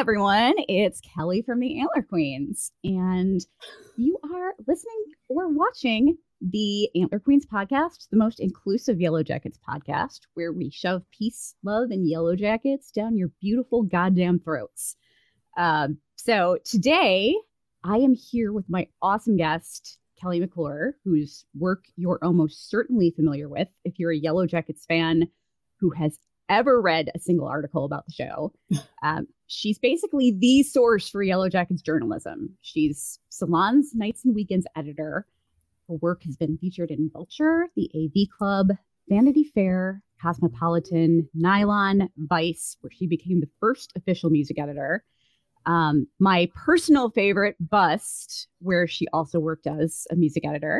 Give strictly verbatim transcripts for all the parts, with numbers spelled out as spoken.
everyone. It's Kelly from the Antler Queens, and you are listening or watching the Antler Queens podcast, the most inclusive Yellow Jackets podcast, where we shove peace, love, and Yellow Jackets down your beautiful goddamn throats. Um, so today, I am here with my awesome guest, Kelly McClure, whose work you're almost certainly familiar with if you're a Yellow Jackets fan who has ever read a single article about the show. Um, she's basically the source for Yellow Jackets journalism. She's Salon's Nights and Weekends editor. Her work has been featured in Vulture, the A V Club, Vanity Fair, Cosmopolitan, Nylon, Vice, where she became the first official music editor. Um, my personal favorite, Bust, where she also worked as a music editor,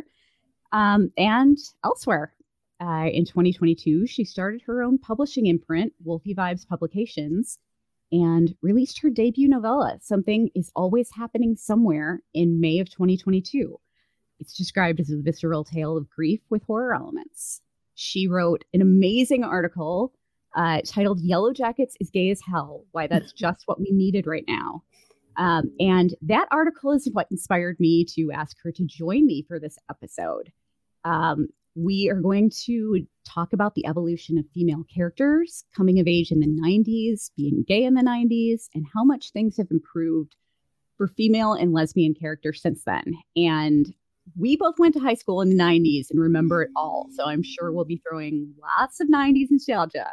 um, and elsewhere. Uh, in twenty twenty-two, she started her own publishing imprint, Wolfie Vibes Publications, and released her debut novella, Something Is Always Happening Somewhere, in May of twenty twenty-two. It's described as a visceral tale of grief with horror elements. She wrote an amazing article uh, titled Yellow Jackets is Gay as Hell, Why That's Just What We Needed Right Now. Um, and that article is what inspired me to ask her to join me for this episode. Um, We are going to talk about the evolution of female characters, coming of age in the nineties, being gay in the nineties, and how much things have improved for female and lesbian characters since then. And we both went to high school in the nineties and remember it all. So I'm sure we'll be throwing lots of nineties nostalgia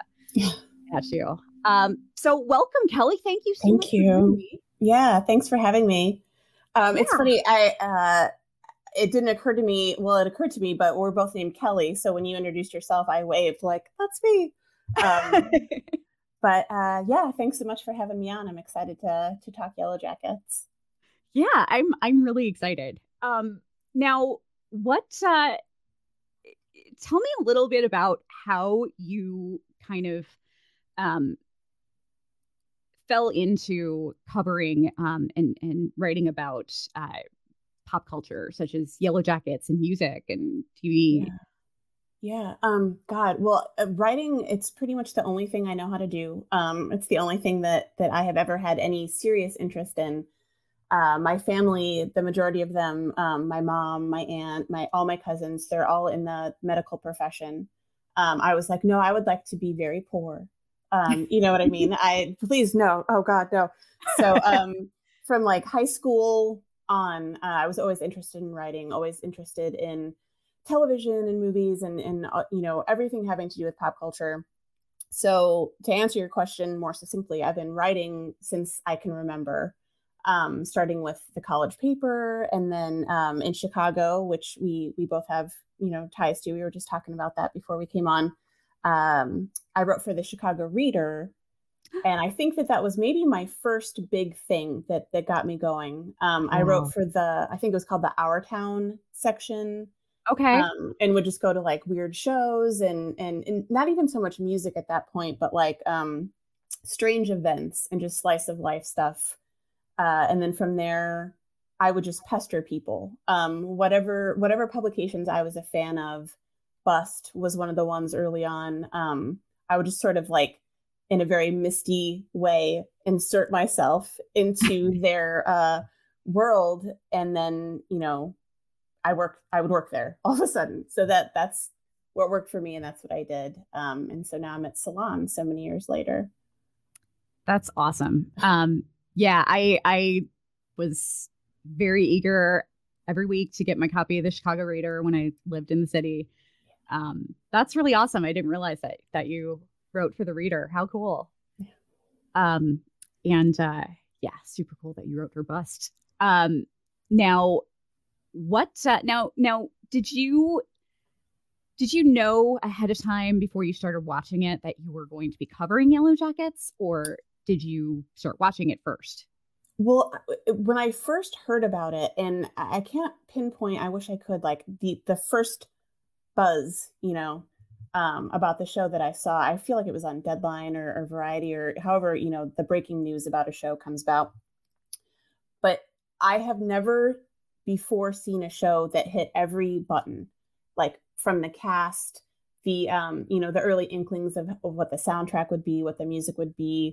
at you. Um, so welcome, Kelly. Thank you so Thank much you. for joining me. Yeah, thanks for having me. Um, Yeah. It's funny. I uh, it didn't occur to me. Well, it occurred to me, but we're both named Kelly. So when you introduced yourself, I waved like, "That's me." Um, but uh, yeah, thanks so much for having me on. I'm excited to to talk Yellow Jackets. Yeah, I'm I'm really excited. Um, now, what? Uh, tell me a little bit about how you kind of um, fell into covering um, and and writing about uh, pop culture, such as Yellow Jackets and music and T V. Yeah. Yeah. Um, God, well, uh, writing, it's pretty much the only thing I know how to do. Um, it's the only thing that that I have ever had any serious interest in. Uh, my family, the majority of them, um, my mom, my aunt, my all my cousins, they're all in the medical profession. Um, I was like, no, I would like to be very poor. Um, you know what I mean? I please no. Oh God, no. So um, from like high school on, uh, I was always interested in writing, always interested in television and movies and and uh, you know, everything having to do with pop culture. So to answer your question more succinctly, I've been writing since I can remember. Um, starting with the college paper, and then um, in Chicago, which we we both have, you know, ties to. We were just talking about that before we came on. Um, I wrote for the Chicago Reader, and I think that that was maybe my first big thing that that got me going. Um, I Wow. wrote for the, I think it was called the Our Town section, Okay. um, and would just go to like weird shows and and and not even so much music at that point, but like um, strange events and just slice of life stuff. Uh, and then from there, I would just pester people. Um, whatever whatever publications I was a fan of, Bust was one of the ones early on. Um, I would just sort of like, in a very misty way, insert myself into their uh, world, and then you know, I work. I would work there all of a sudden. So that that's what worked for me, and that's what I did. Um, and so now I'm at Salon so many years later. That's awesome. Um, yeah, I I was very eager every week to get my copy of the Chicago Reader when I lived in the city. Um, that's really awesome. I didn't realize that that you wrote for the Reader. How cool. Um, and uh, yeah, super cool that you wrote for Bust. Um, now, what? Uh, now, now, did you did you know ahead of time before you started watching it that you were going to be covering Yellow Jackets, or did you start watching it first? Well, when I first heard about it, and I can't pinpoint, I wish I could, like the the first buzz, you know, um, about the show that I saw, I feel like it was on Deadline or, or Variety or however, you know, the breaking news about a show comes about. But I have never before seen a show that hit every button, like from the cast, the, um, you know, the early inklings of, of what the soundtrack would be, what the music would be,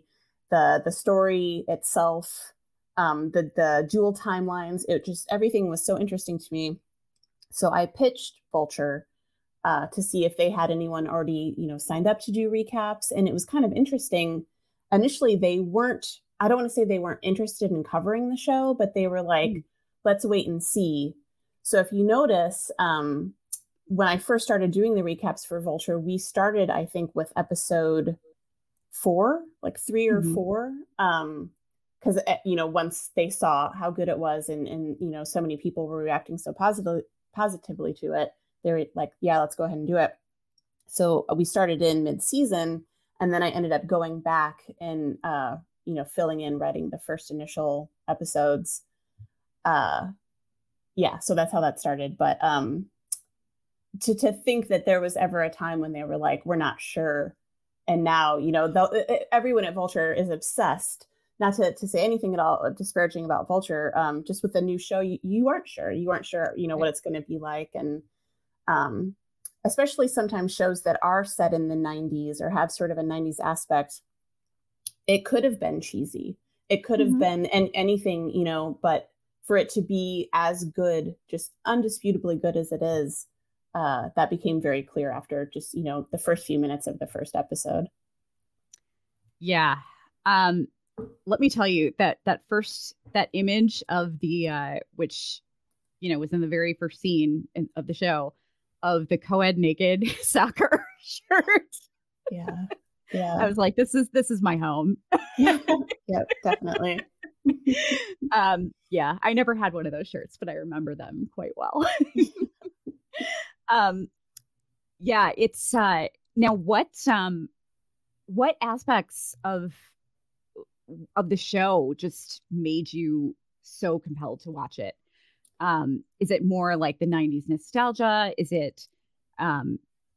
the the story itself, um, the the dual timelines. It just everything was so interesting to me. So I pitched Vulture uh, to see if they had anyone already, you know, signed up to do recaps, and it was kind of interesting. Initially, they weren't. I don't want to say they weren't interested in covering the show, but they were like, mm. let's wait and see. So if you notice, um, when I first started doing the recaps for Vulture, we started, I think, with episode four, like three or mm-hmm. four. Um, because, you know, once they saw how good it was and, and, you know, so many people were reacting so positively, positively to it, they were like, yeah, let's go ahead and do it. So we started in mid-season, and then I ended up going back and, uh, you know, filling in, writing the first initial episodes. Uh, yeah, so that's how that started. But um, to to think that there was ever a time when they were like, we're not sure. And now, you know, the, everyone at Vulture is obsessed. Not to, to say anything at all disparaging about Vulture, um, just with the new show, you, you aren't sure. You aren't sure, you know, what it's going to be like. And um, especially sometimes shows that are set in the nineties or have sort of a nineties aspect, it could have been cheesy. It could have mm-hmm. been and anything, you know, but for it to be as good, just undisputably good as it is, uh, that became very clear after just, you know, the first few minutes of the first episode. Yeah. Um, let me tell you that that first, that image of the, uh, which, you know, was in the very first scene in, of the show, of the co-ed naked soccer shirt. Yeah. Yeah. I was like, this is, this is my home. Yeah, definitely. um, yeah, I never had one of those shirts, but I remember them quite well. um, yeah, it's, uh, now what, um, what aspects of, of the show just made you so compelled to watch it? Um, is it more like the nineties nostalgia? Is it, um,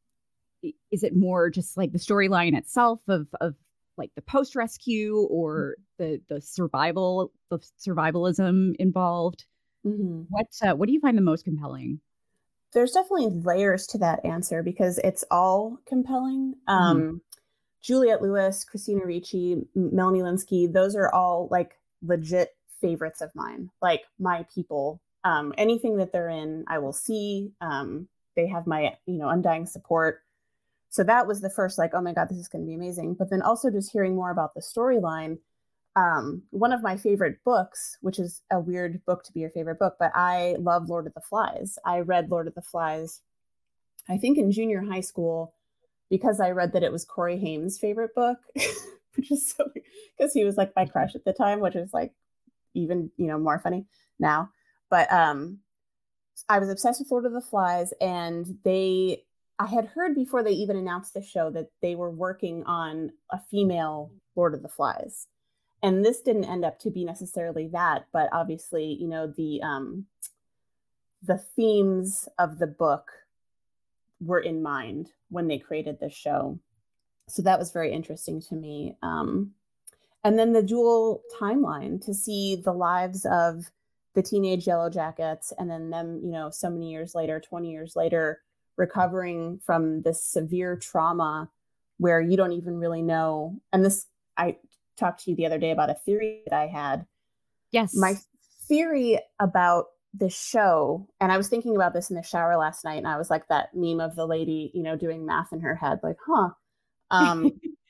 is it more just like the storyline itself of, of like the post-rescue or the, the survival, the survivalism involved? Mm-hmm. What, uh, what do you find the most compelling? There's definitely layers to that answer because it's all compelling. Um, mm-hmm. Juliette Lewis, Christina Ricci, Melanie Lynskey, those are all like legit favorites of mine, like my people. Um, anything that they're in, I will see. Um, they have my, you know, undying support. So that was the first, like, oh my God, this is going to be amazing. But then also just hearing more about the storyline. Um, one of my favorite books, which is a weird book to be your favorite book, but I love Lord of the Flies. I read Lord of the Flies, I think in junior high school, because I read that it was Corey Haim's favorite book, which is so, because he was like my crush at the time, which is like even, you know, more funny now. But um, I was obsessed with Lord of the Flies, and they, I had heard before they even announced the show that they were working on a female Lord of the Flies. And this didn't end up to be necessarily that, but obviously, you know, the um, the themes of the book were in mind when they created this show. So that was very interesting to me. Um, and then the dual timeline to see the lives of the teenage Yellow Jackets and then them, you know, so many years later, twenty years later, recovering from this severe trauma where you don't even really know. And this, I talked to you the other day about a theory that I had. Yes. My theory about the show, and I was thinking about this in the shower last night, and I was like that meme of the lady, you know, doing math in her head, like, huh. Um,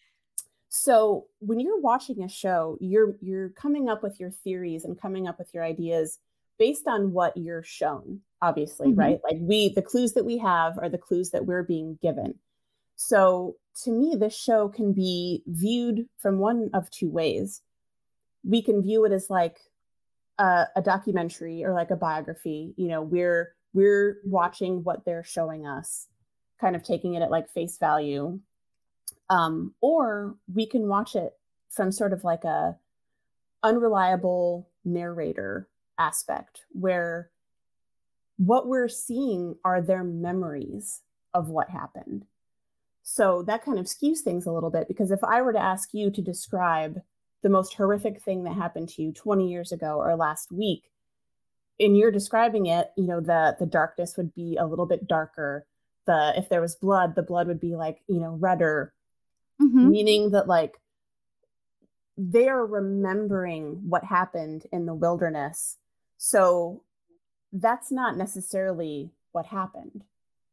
so when you're watching a show, you're you're coming up with your theories and coming up with your ideas based on what you're shown, obviously, mm-hmm. right? Like we, the clues that we have are the clues that we're being given. So to me, this show can be viewed from one of two ways. We can view it as like a, a documentary or like a biography. You know, we're we're watching what they're showing us, kind of taking it at like face value. Um, or we can watch it from sort of like a unreliable narrator aspect where what we're seeing are their memories of what happened. So that kind of skews things a little bit, because if I were to ask you to describe the most horrific thing that happened to you twenty years ago or last week, and you're describing it, you know, the the darkness would be a little bit darker. The if there was blood, the blood would be like, you know, redder, mm-hmm. meaning that like they're remembering what happened in the wilderness. So that's not necessarily what happened.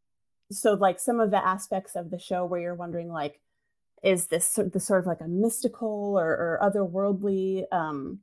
So like some of the aspects of the show where you're wondering, like, is this the sort of like a mystical or, or otherworldly um,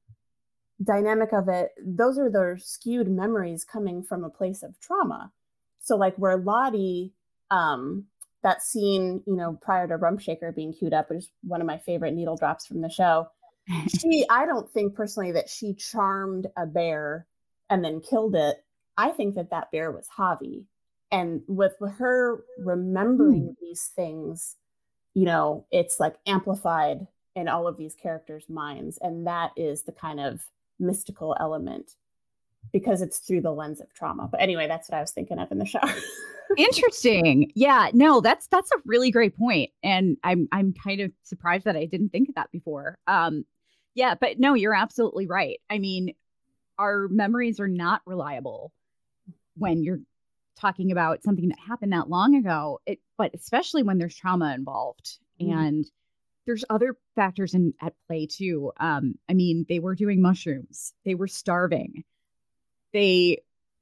dynamic of it? Those are the skewed memories coming from a place of trauma. So like where Lottie, um, that scene, you know, prior to Rump Shaker being queued up, which is one of my favorite needle drops from the show. She, I don't think personally that she charmed a bear and then killed it. I think that that bear was Javi. And with her remembering mm. these things, you know, it's like amplified in all of these characters' minds. And that is the kind of mystical element because it's through the lens of trauma. But anyway, that's what I was thinking of in the show. Interesting. Yeah, no, that's that's a really great point. And I'm I'm kind of surprised that I didn't think of that before. Um, yeah, but no, you're absolutely right. I mean, our memories are not reliable when you're talking about something that happened that long ago, it, but especially when there's trauma involved. Mm. And there's other factors in at play too. Um, I mean, they were doing mushrooms. They were starving. They,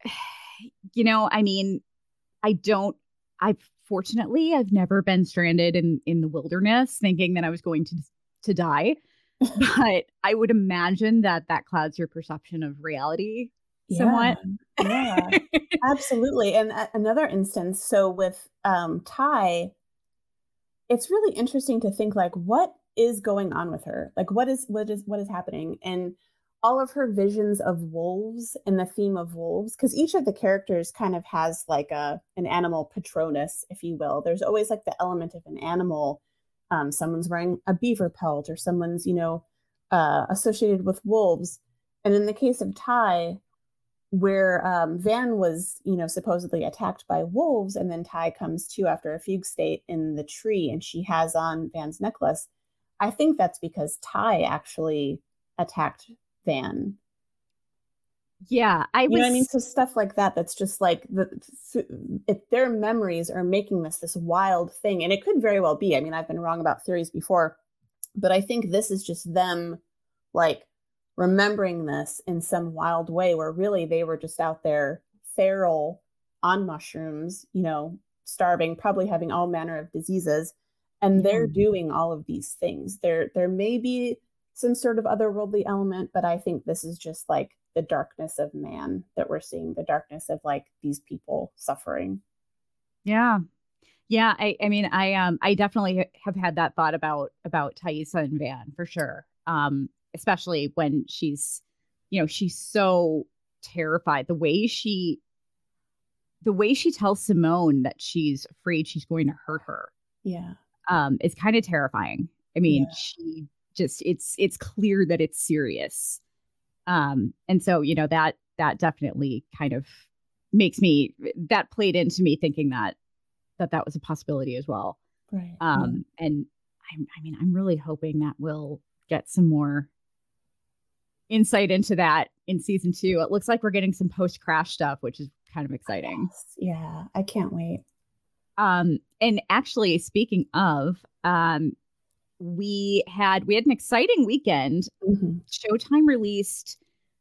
you know, I mean, I don't, I fortunately, I've never been stranded in, in the wilderness thinking that I was going to, to die. But I would imagine that that clouds your perception of reality somewhat. Yeah, yeah. Absolutely. And uh, another instance, so with um, Tai, it's really interesting to think like, what is going on with her? Like, what is what is what is happening? And all of her visions of wolves and the theme of wolves, because each of the characters kind of has like a an animal patronus, if you will. There's always like the element of an animal. Um, someone's wearing a beaver pelt, or someone's, you know, uh, associated with wolves. And in the case of Tai, where um, Van was, you know, supposedly attacked by wolves, and then Tai comes to after a fugue state in the tree, and she has on Van's necklace. I think that's because Tai actually attacked Van. Yeah, I you was. know what I mean? So stuff like that. That's just like the if their memories are making this this wild thing, and it could very well be. I mean, I've been wrong about theories before, but I think this is just them, like, remembering this in some wild way where really they were just out there feral on mushrooms, you know, starving, probably having all manner of diseases, and yeah. they're doing all of these things. There, there may be some sort of otherworldly element, but I think this is just like the darkness of man that we're seeing, the darkness of like these people suffering. Yeah. Yeah. I, I mean, I, um, I definitely have had that thought about, about Taissa and Van for sure. Um, especially when she's, you know, she's so terrified. The way she, the way she tells Simone that she's afraid she's going to hurt her. Yeah. Um, is kind of terrifying. I mean, yeah. she just, it's, it's clear that it's serious. Um, and so, you know, that, that definitely kind of makes me, that played into me thinking that, that that was a possibility as well. Right. Um, yeah. And I'm, I mean, I'm really hoping that we'll get some more insight into that in season two. It looks like we're getting some post-crash stuff, which is kind of exciting. Yes. Yeah, I can't wait. Um, and actually, speaking of, um, we had we had an exciting weekend. Mm-hmm. Showtime released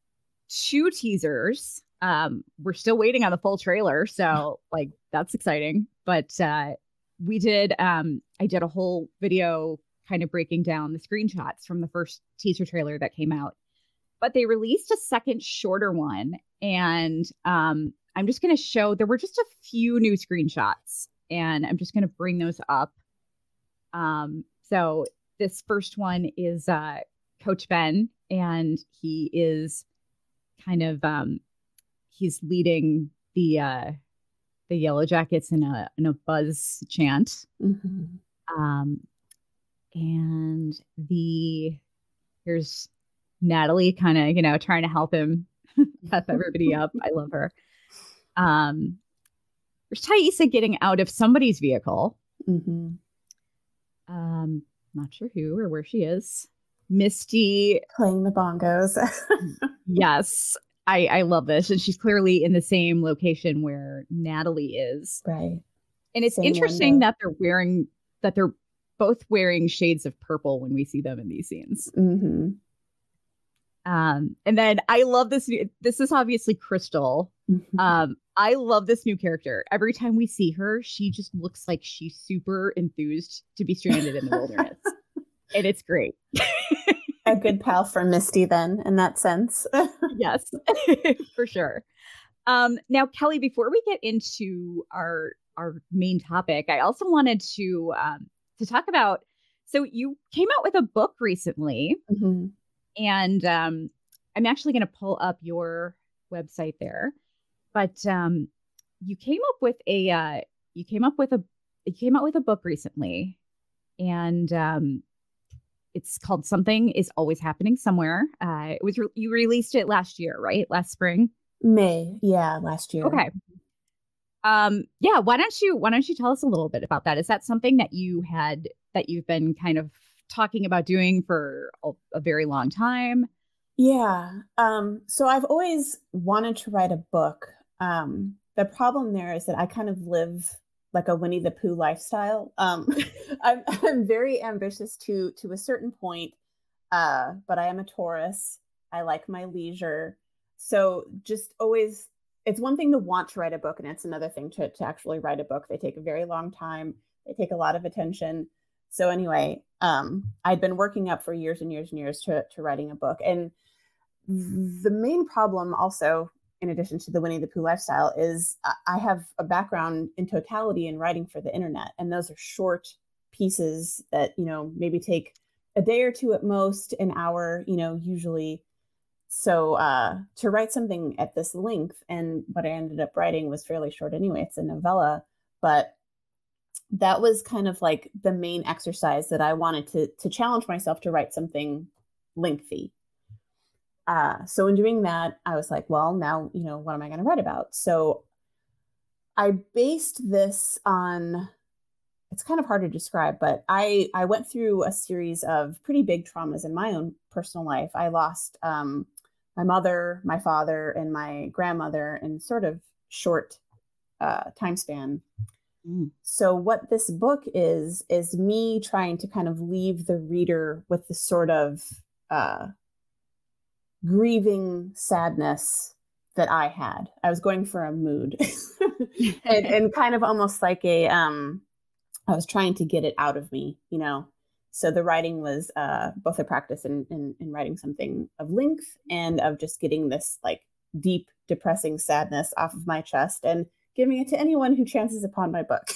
two teasers. Um, we're still waiting on the full trailer, so like that's exciting. But uh, we did. Um, I did a whole video kind of breaking down the screenshots from the first teaser trailer that came out. But they released a second shorter one, and um, I'm just going to show. There were just a few new screenshots, and I'm just going to bring those up. Um, so this first one is uh, Coach Ben, and he is kind of um, he's leading the uh, the Yellow Jackets in a in a buzz chant. Mm-hmm. Um, and the here's Natalie kind of, you know, trying to help him pep everybody up. I love her. Um, there's Taissa getting out of somebody's vehicle. Mm-hmm. Um, not sure who or where she is. Misty playing the bongos. Yes, I, I love this. And she's clearly in the same location where Natalie is. Right. And it's Same interesting window. that they're wearing, that they're both wearing shades of purple when we see them in these scenes. Mm-hmm. Um, and then I love this. New, this is obviously Crystal. Mm-hmm. Um, I love this new character. Every time we see her, she just looks like she's super enthused to be stranded in the wilderness. And it's great. A good pal for Misty then, in that sense. Yes, for sure. Um, now, Kelly, before we get into our our main topic, I also wanted to um, to talk about, so you came out with a book recently. Mm-hmm. And um, I'm actually going to pull up your website there, but um, you came up with a uh, you came up with a you came out with a book recently, and um, it's called "Something Is Always Happening Somewhere." Uh, it was re- you released it last year, right? Last spring. May, yeah, last year. Okay. Um, yeah. Why don't you Why don't you tell us a little bit about that? Is that something that you had that you've been kind of talking about doing for a, a very long time? Yeah. Um, so I've always wanted to write a book. Um, the problem there is that I kind of live like a Winnie the Pooh lifestyle. Um, I'm, I'm very ambitious to to a certain point, uh, but I am a Taurus. I like my leisure. So just always, it's one thing to want to write a book, and it's another thing to to actually write a book. They take a very long time. They take a lot of attention. So anyway, um, I'd been working up for years and years and years to, to writing a book. And the main problem also, in addition to the Winnie the Pooh lifestyle, is I have a background in totality in writing for the internet. And those are short pieces that, you know, maybe take a day or two at most, an hour, you know, usually. So uh, to write something at this length, and what I ended up writing was fairly short anyway, it's a novella, but that was kind of like the main exercise that I wanted to to challenge myself to write something lengthy. Uh, so in doing that, I was like, well, now, you know, what am I going to write about? So I based this on, it's kind of hard to describe, but I, I went through a series of pretty big traumas in my own personal life. I lost um, my mother, my father, and my grandmother in sort of short uh, time span. Mm. So what this book is, is me trying to kind of leave the reader with the sort of uh, grieving sadness that I had. I was going for a mood and, and kind of almost like a, um, I was trying to get it out of me, you know? So the writing was uh, both a practice in, in, in writing something of length and of just getting this like deep, depressing sadness off of my chest and giving it to anyone who chances upon my book.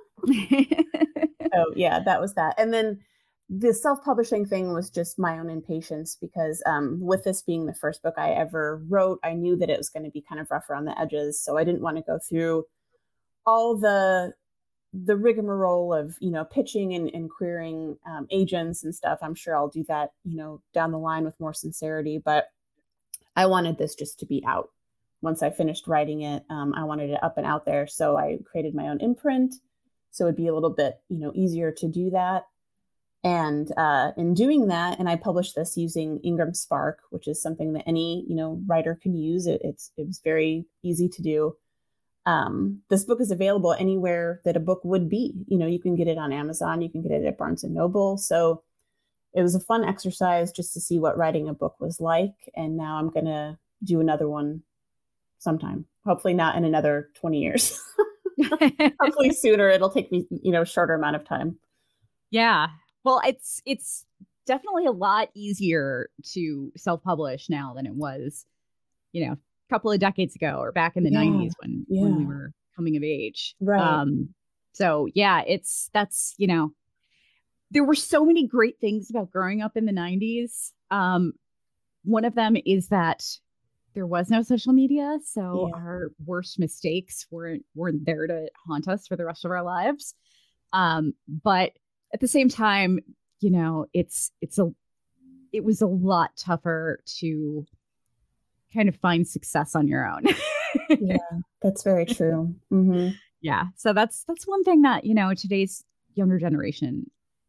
So yeah, that was that. And then the self-publishing thing was just my own impatience because um, with this being the first book I ever wrote, I knew that it was going to be kind of rough around the edges. So I didn't want to go through all the the rigmarole of, you know, pitching and, and querying um, agents and stuff. I'm sure I'll do that, you know, down the line with more sincerity, but I wanted this just to be out. Once I finished writing it, um, I wanted it up and out there. So I created my own imprint. So it'd be a little bit, you know, easier to do that. And uh, in doing that, and I published this using Ingram Spark, which is something that any, you know, writer can use. It, it's it was very easy to do. Um, this book is available anywhere that a book would be. You know, you can get it on Amazon, you can get it at Barnes and Noble. So it was a fun exercise just to see what writing a book was like. And now I'm going to do another one sometime, hopefully not in another twenty years. Hopefully sooner. It'll take me, you know, shorter amount of time. Yeah. Well, it's, it's definitely a lot easier to self-publish now than it was, you know, a couple of decades ago or back in the yeah. nineties when, yeah. when we were coming of age. Right. Um, so yeah, it's, that's, you know, there were so many great things about growing up in the nineties. Um, one of them is that there was no social media, so yeah. our worst mistakes weren't weren't there to haunt us for the rest of our lives. Um, but at the same time, you know, it's it's a it was a lot tougher to kind of find success on your own. Yeah, that's very true. Mm-hmm. Yeah, so that's that's one thing that, you know, today's younger generation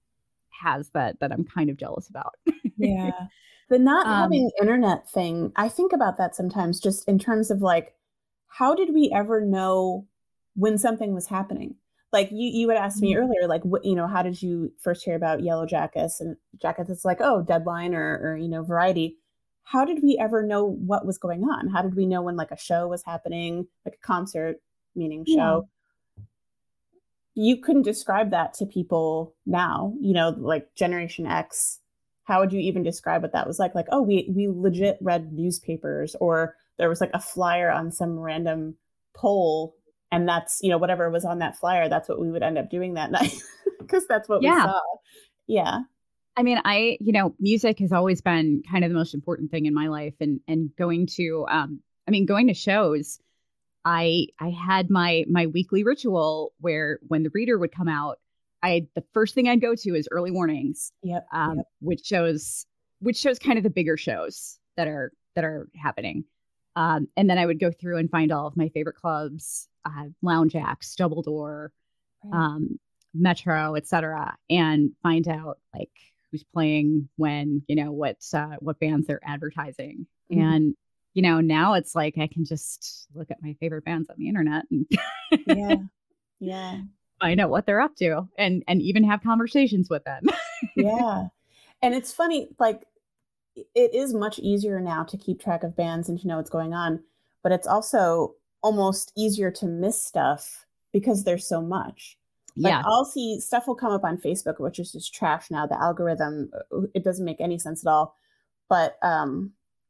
has that that I'm kind of jealous about. Yeah. The not um, having internet thing, I think about that sometimes just in terms of like, how did we ever know when something was happening? like you you had asked me Mm. earlier, like what, you know, how did you first hear about Yellow Jackets and Jackets? It's like, oh, Deadline or or you know, Variety. How did we ever know what was going on? How did we know when like a show was happening, like a concert, meaning Yeah. show? You couldn't describe that to people now, you know, like Generation X. How would you even describe what that was like? Like, oh, we we legit read newspapers, or there was like a flyer on some random pole, and that's, you know, whatever was on that flyer, that's what we would end up doing that night because that's what we Yeah. saw. Yeah. I mean, I, you know, music has always been kind of the most important thing in my life, and and going to um I mean, going to shows, I I had my my weekly ritual where when the reader would come out, I the first thing I'd go to is early mornings, Yep. um, Yep. which shows which shows kind of the bigger shows that are that are happening. Um, and then I would go through and find all of my favorite clubs, uh, Lounge Acts, Double Door, Right. um, Metro, et cetera, and find out like who's playing when, you know, what uh, what bands they're advertising. Mhm. And you know, now it's like I can just look at my favorite bands on the internet and Yeah. Yeah. find out what they're up to, and and even have conversations with them. Yeah. And it's funny, like it is much easier now to keep track of bands and to know what's going on, but it's also almost easier to miss stuff because there's so much. Like Yeah. I'll see stuff will come up on Facebook, which is just trash now. The algorithm, uh, it doesn't make any sense at all. But um,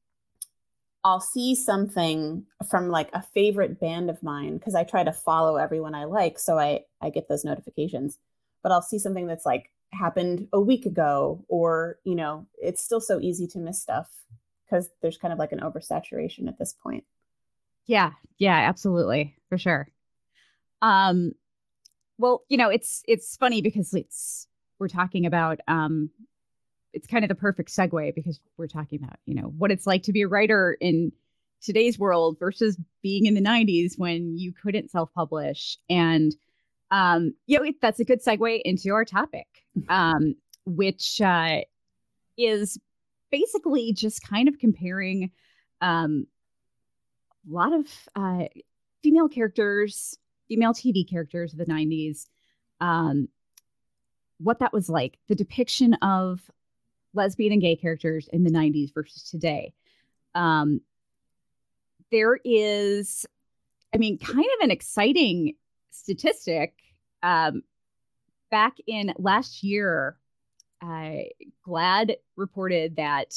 I'll see something from like a favorite band of mine because I try to follow everyone I like, so I I get those notifications. But I'll see something that's like happened a week ago, or you know, it's still so easy to miss stuff because there's kind of like an oversaturation at this point. Yeah. Yeah, absolutely. For sure. Um, well, you know, it's it's funny because it's we're talking about um it's kind of the perfect segue because we're talking about, you know, what it's like to be a writer in today's world versus being in the nineties when you couldn't self-publish. And um, you know, it, that's a good segue into our topic, um, which uh, is basically just kind of comparing um, a lot of uh, female characters, female T V characters of the nineties, um, what that was like, the depiction of lesbian and gay characters in the nineties versus today. Um, there is, I mean, kind of an exciting statistic. Um, back in last year, uh, GLAAD reported that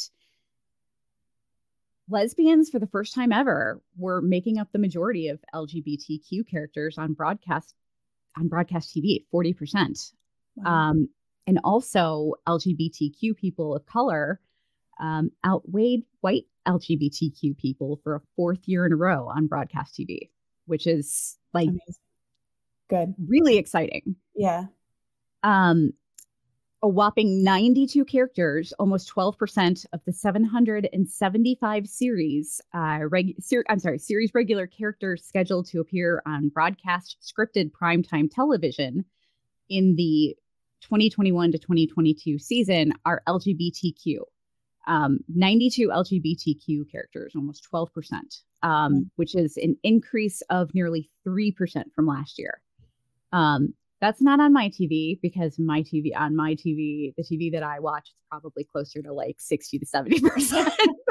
lesbians, for the first time ever, were making up the majority of L G B T Q characters on broadcast on broadcast T V, forty percent. Wow. Um, and also, L G B T Q people of color um, outweighed white L G B T Q people for a fourth year in a row on broadcast T V, which is like Amazing. Good. really exciting. Yeah. Um, a whopping ninety-two characters, almost twelve percent of the seven hundred seventy-five series, uh, reg- ser- I'm sorry, series regular characters scheduled to appear on broadcast scripted primetime television in the twenty twenty-one to twenty twenty-two season are L G B T Q. Um, ninety-two L G B T Q characters, almost twelve percent, um, mm-hmm. which is an increase of nearly three percent from last year. Um, that's not on my T V because my T V on my T V, the T V that I watch, is probably closer to like sixty to seventy percent.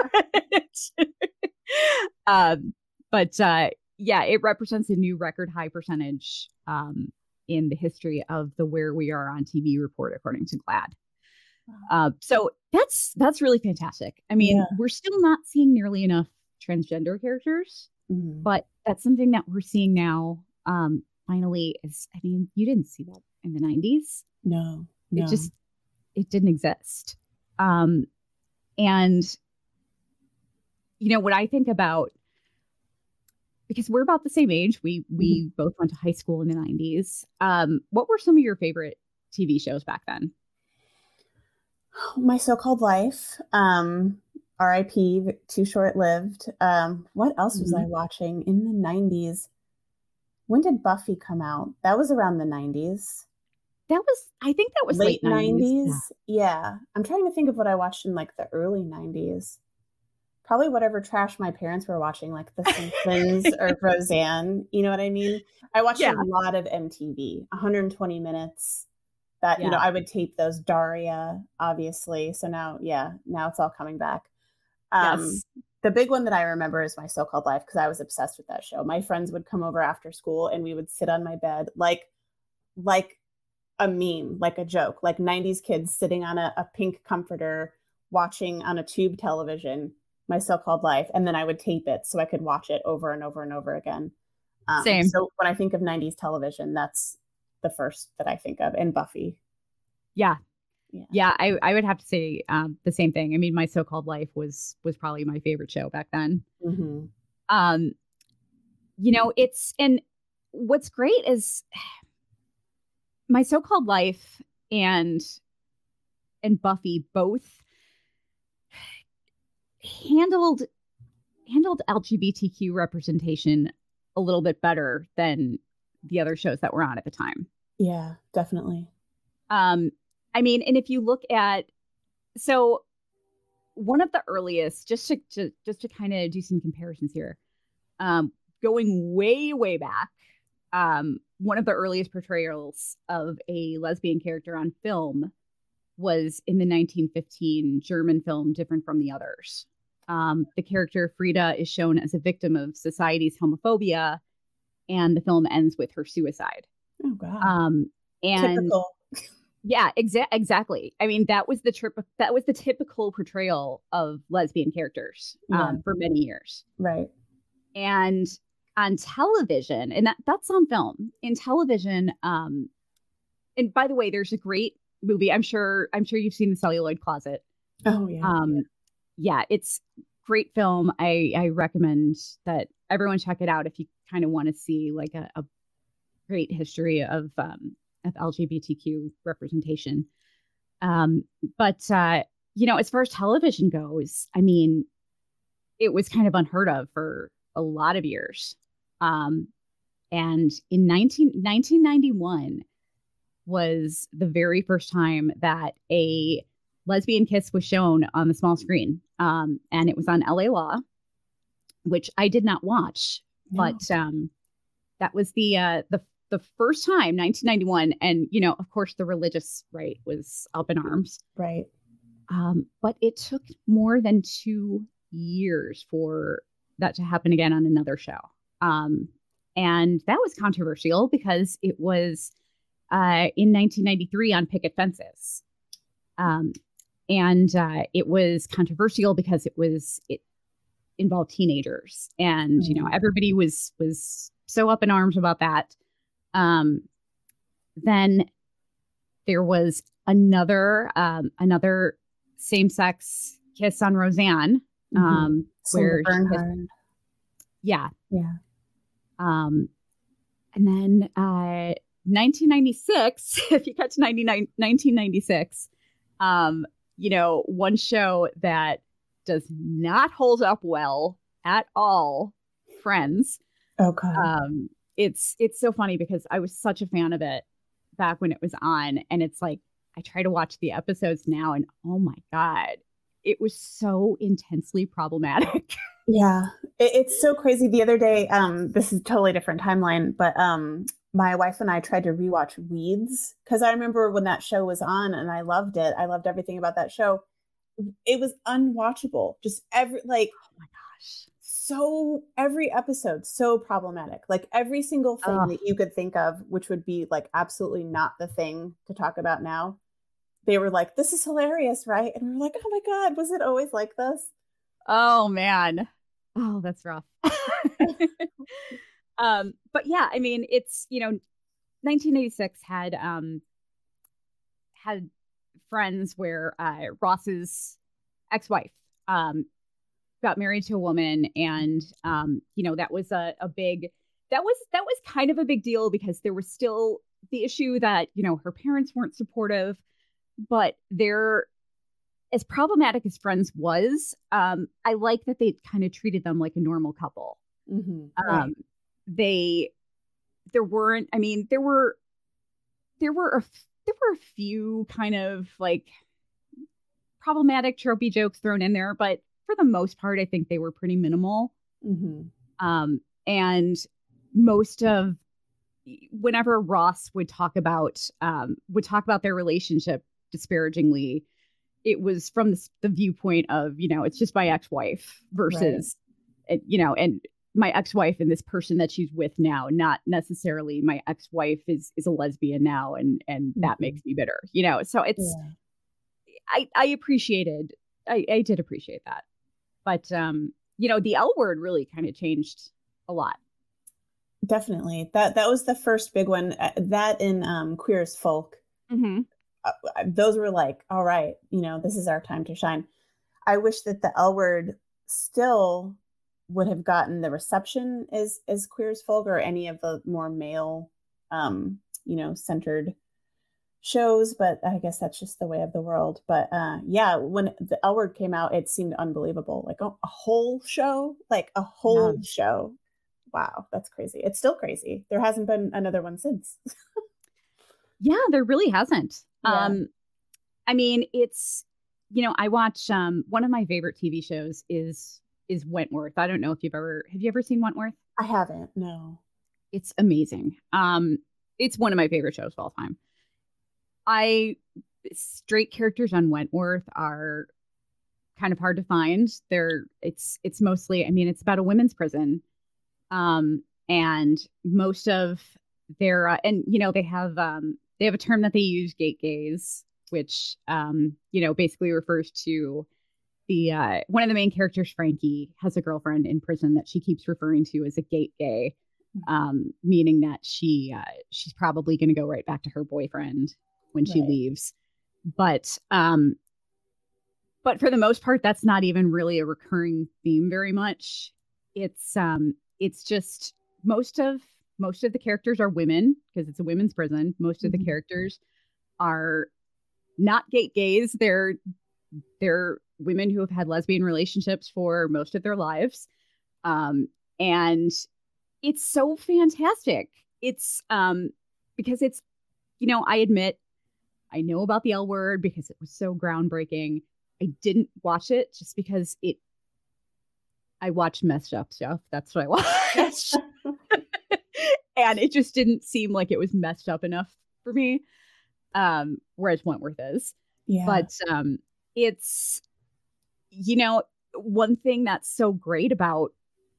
um, but uh, yeah, it represents a new record high percentage um, in the history of the Where We Are on T V report, according to GLAAD. Uh, so that's that's really fantastic. I mean, yeah. We're still not seeing nearly enough transgender characters, mm-hmm. but that's something that we're seeing now. Um, finally, is I mean, you didn't see that in the nineties. No, no. It just it didn't exist. Um, and you know what I think about, because we're about the same age. We we mm-hmm. both went to high school in the nineties. Um, what were some of your favorite T V shows back then? My So-Called Life, um, R I P, too short-lived. Um, what else was mm-hmm. I watching in the nineties? When did Buffy come out? That was around the nineties. That was, I think that was late late nineties. nineties. Yeah. yeah. I'm trying to think of what I watched in like the early nineties. probably whatever trash my parents were watching, like The Simpsons or Roseanne. You know what I mean? I watched Yeah. a lot of M T V, one hundred twenty minutes. That, you know, Yeah. I would tape those. Daria, obviously. So now, yeah, now it's all coming back. Um, Yes. the big one that I remember is My So-Called Life, because I was obsessed with that show. My friends would come over after school and we would sit on my bed like like a meme, like a joke, like nineties kids sitting on a, a pink comforter watching on a tube television My So-Called Life, and then I would tape it so I could watch it over and over and over again. Um, Same. So when I think of nineties television, that's the first that I think of, and Buffy. Yeah. Yeah, yeah I, I would have to say um, the same thing. I mean, My So-Called Life was was probably my favorite show back then. mm-hmm. Um, you know, it's, and what's great is My So-Called Life and and Buffy both handled handled L G B T Q representation a little bit better than the other shows that were on at the time. Yeah, definitely. Um, I mean, and if you look at, so one of the earliest, just to, to just to kind of do some comparisons here, um, going way, way back, um, one of the earliest portrayals of a lesbian character on film was in the nineteen fifteen German film Different from the Others. Um, the character Frida is shown as a victim of society's homophobia, and the film ends with her suicide. Oh God. Um, and Typical. yeah, exa- exactly. I mean, that was the trip. That was the typical portrayal of lesbian characters um, Yeah. for many years. Right. And on television, and that, that's on film. In television, um, and by the way, there's a great movie. I'm sure. I'm sure you've seen The Celluloid Closet. Oh yeah. Um, yeah, it's great film. I I recommend that everyone check it out if you kind of want to see like a, a great history of um, of L G B T Q representation. Um, but uh, you know, as far as television goes, I mean, it was kind of unheard of for a lot of years. Um, and in nineteen ninety-one was the very first time that a lesbian kiss was shown on the small screen. Um, and it was on L A Law, which I did not watch, no. but um, that was the uh, the the first time, nineteen ninety-one. And, you know, of course, the religious right was up in arms. Right. Um, but it took more than two years for that to happen again on another show. Um, and that was controversial because it was uh, in nineteen ninety-three on Picket Fences. Um, and uh, it was controversial because it was, it involved teenagers, and, mm-hmm. you know, everybody was, was so up in arms about that. Um, then there was another, um, another same-sex kiss on Roseanne, mm-hmm. um, where, Bernhard. yeah. Yeah. Um, and then, uh, nineteen ninety-six, if you cut to ninety-nine, nineteen ninety-six, um, you know, one show that does not hold up well at all, Friends. Oh God. Um, it's, it's so funny because I was such a fan of it back when it was on, and it's like, I try to watch the episodes now and oh my God, it was so intensely problematic. Yeah, it, it's so crazy. The other day, um, this is a totally different timeline, but um, my wife and I tried to rewatch Weeds because I remember when that show was on and I loved it. I loved everything about that show. It was unwatchable. Just every, like, oh my gosh, so every episode, so problematic. Like every single thing Ugh. that you could think of, which would be like absolutely not the thing to talk about now. They were like, this is hilarious, right? And we were like, oh my God, was it always like this? Oh man. Oh, that's rough. um, but yeah, I mean, it's, you know, nineteen eighty-six had um had Friends where uh, Ross's ex-wife um got married to a woman, and um, you know, that was a, a big that was that was kind of a big deal because there was still the issue that, you know, her parents weren't supportive, but they're as problematic as Friends was, um, I like that they kind of treated them like a normal couple. Mm-hmm. Um, right. They, there weren't, I mean, there were, there were, a, there were a few kind of like problematic tropey jokes thrown in there, but for the most part, I think they were pretty minimal. Mm-hmm. Um, and most of whenever Ross would talk about um, would talk about their relationship disparagingly, it was from the, the viewpoint of, you know, it's just my ex-wife versus, right. you know, and my ex-wife and this person that she's with now, not necessarily my ex-wife is is a lesbian now, and and mm-hmm. that makes me bitter, you know. So it's yeah. I I appreciated I I did appreciate that, but um, you know, the L Word really kind of changed a lot. Definitely, that that was the first big one. Uh, that in um, Queer as Folk. Mm-hmm. Uh, those were like, all right, you know, this is our time to shine. I wish that the L Word still would have gotten the reception as as Queer as Folk or any of the more male, um, you know, centered shows. But I guess that's just the way of the world. But uh, yeah, when the L Word came out, it seemed unbelievable. Like a, a whole show, like a whole yeah. show. Wow, that's crazy. It's still crazy. There hasn't been another one since. Yeah, there really hasn't. Yeah. Um, I mean, it's, you know, I watch, um, one of my favorite T V shows is, is Wentworth. I don't know if you've ever, have you ever seen Wentworth? I haven't, no. It's amazing. Um, it's one of my favorite shows of all time. I, straight characters on Wentworth are kind of hard to find. They're, it's, it's mostly, I mean, it's about a women's prison. Um, and most of their, uh, and, you know, they have, um, they have a term that they use, gate gaze, which, um, you know, basically refers to the, uh, one of the main characters, Frankie, has a girlfriend in prison that she keeps referring to as a gate gay, um, meaning that she, uh, she's probably going to go right back to her boyfriend when she right. leaves. But, um, but for the most part, that's not even really a recurring theme very much. It's, um, it's just most of, most of the characters are women because it's a women's prison. Most of mm-hmm. the characters are not gate gays. They're, they're women who have had lesbian relationships for most of their lives. Um, and it's so fantastic. It's, um, because it's, you know, I admit I know about the L Word because it was so groundbreaking. I didn't watch it just because it, I watch messed up stuff. That's what I watch. And it just didn't seem like it was messed up enough for me. Um, whereas Wentworth is. Yeah. But um, it's, you know, one thing that's so great about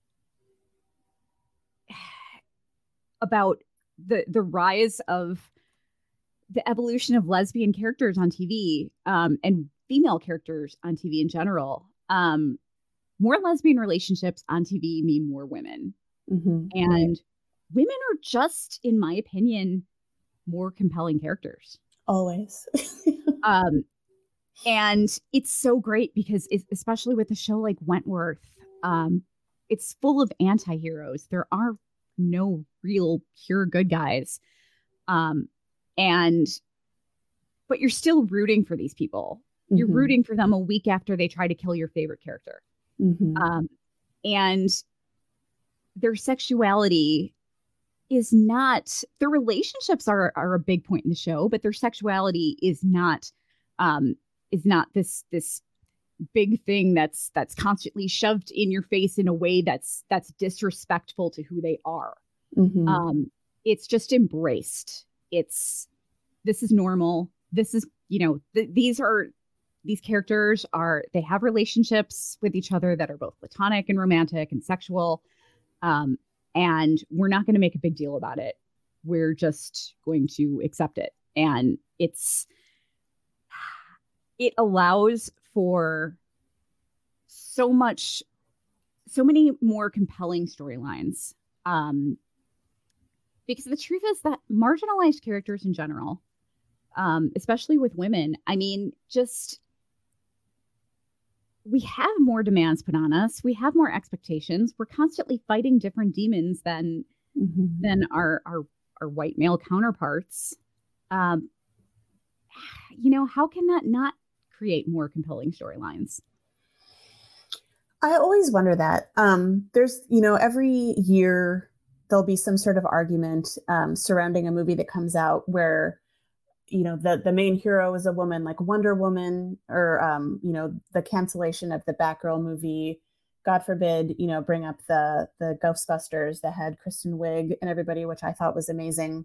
about the the rise of the evolution of lesbian characters on T V, um, and female characters on T V in general. Um, more lesbian relationships on T V mean more women. Mm-hmm. And right. women are just, in my opinion, more compelling characters. Always. um, and it's so great because, it's, especially with a show like Wentworth, um, it's full of anti-heroes. There are no real pure good guys. Um, and, but you're still rooting for these people. Mm-hmm. You're rooting for them a week after they try to kill your favorite character. Mm-hmm. Um, and their sexuality is not, their relationships are, are a big point in the show, but their sexuality is not, um, is not this, this big thing that's, that's constantly shoved in your face in a way that's, that's disrespectful to who they are. Mm-hmm. Um, it's just embraced. It's, this is normal. This is, you know, th- these are, these characters are, they have relationships with each other that are both platonic and romantic and sexual. Um, and we're not going to make a big deal about it. We're just going to accept it. And it's, it allows for so much, so many more compelling storylines. Um, because the truth is that marginalized characters in general, um, especially with women, I mean, just, we have more demands put on us. We have more expectations. We're constantly fighting different demons than mm-hmm. than our, our our white male counterparts. Um, you know, how can that not create more compelling storylines? I always wonder that. Um, there's, you know, every year there'll be some sort of argument um, surrounding a movie that comes out where you know, the, the main hero is a woman like Wonder Woman, or, um, you know, the cancellation of the Batgirl movie, God forbid, you know, bring up the, the Ghostbusters that had Kristen Wiig and everybody, which I thought was amazing.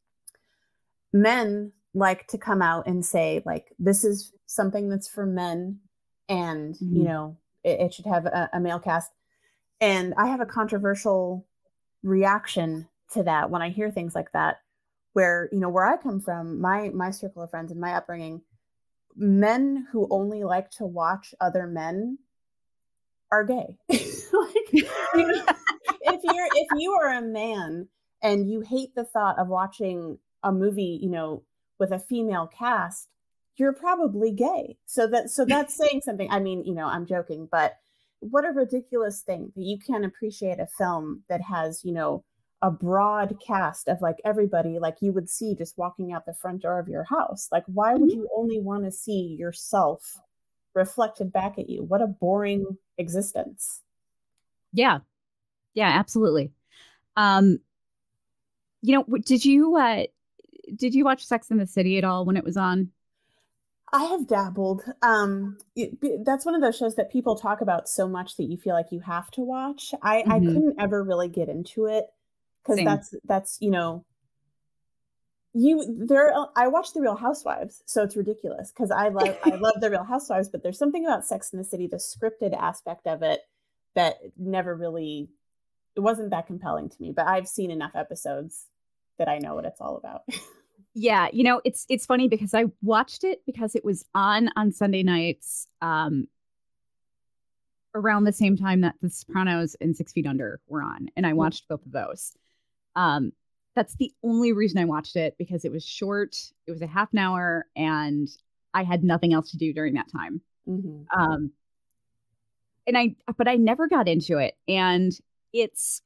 Men like to come out and say, like, this is something that's for men, and, mm-hmm. you know, it, it should have a, a male cast. And I have a controversial reaction to that when I hear things like that, where, you know, where I come from, my, my circle of friends and my upbringing, men who only like to watch other men are gay. Like, you know, if you're, if you are a man and you hate the thought of watching a movie, you know, with a female cast, you're probably gay. So that, so that's saying something. I mean, you know, I'm joking, but what a ridiculous thing that you can't appreciate a film that has, you know, a broad cast of like everybody like you would see just walking out the front door of your house. Like, why would you only want to see yourself reflected back at you? What a boring existence. Yeah. Yeah, absolutely. Um, you know, did you, uh, did you watch Sex and the City at all when it was on? I have dabbled. Um, it, that's one of those shows that people talk about so much that you feel like you have to watch. I, mm-hmm. I couldn't ever really get into it because that's, that's, you know, you there, I watch The Real Housewives, so it's ridiculous because I love, I love The Real Housewives, but there's something about Sex and the City, the scripted aspect of it, that never really, it wasn't that compelling to me, but I've seen enough episodes that I know what it's all about. Yeah, you know, it's it's funny because I watched it because it was on on Sunday nights um, around the same time that The Sopranos and Six Feet Under were on, and I watched both of those. Um, that's the only reason I watched it, because it was short. It was a half an hour, and I had nothing else to do during that time. Mm-hmm. Um, and I, but I never got into it, and it's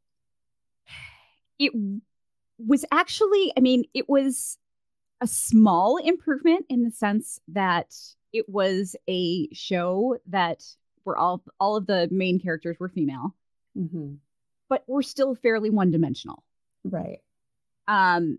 it. was actually, I mean, it was a small improvement in the sense that it was a show that were all, all of the main characters were female, mm-hmm. but were still fairly one-dimensional. Right. Um,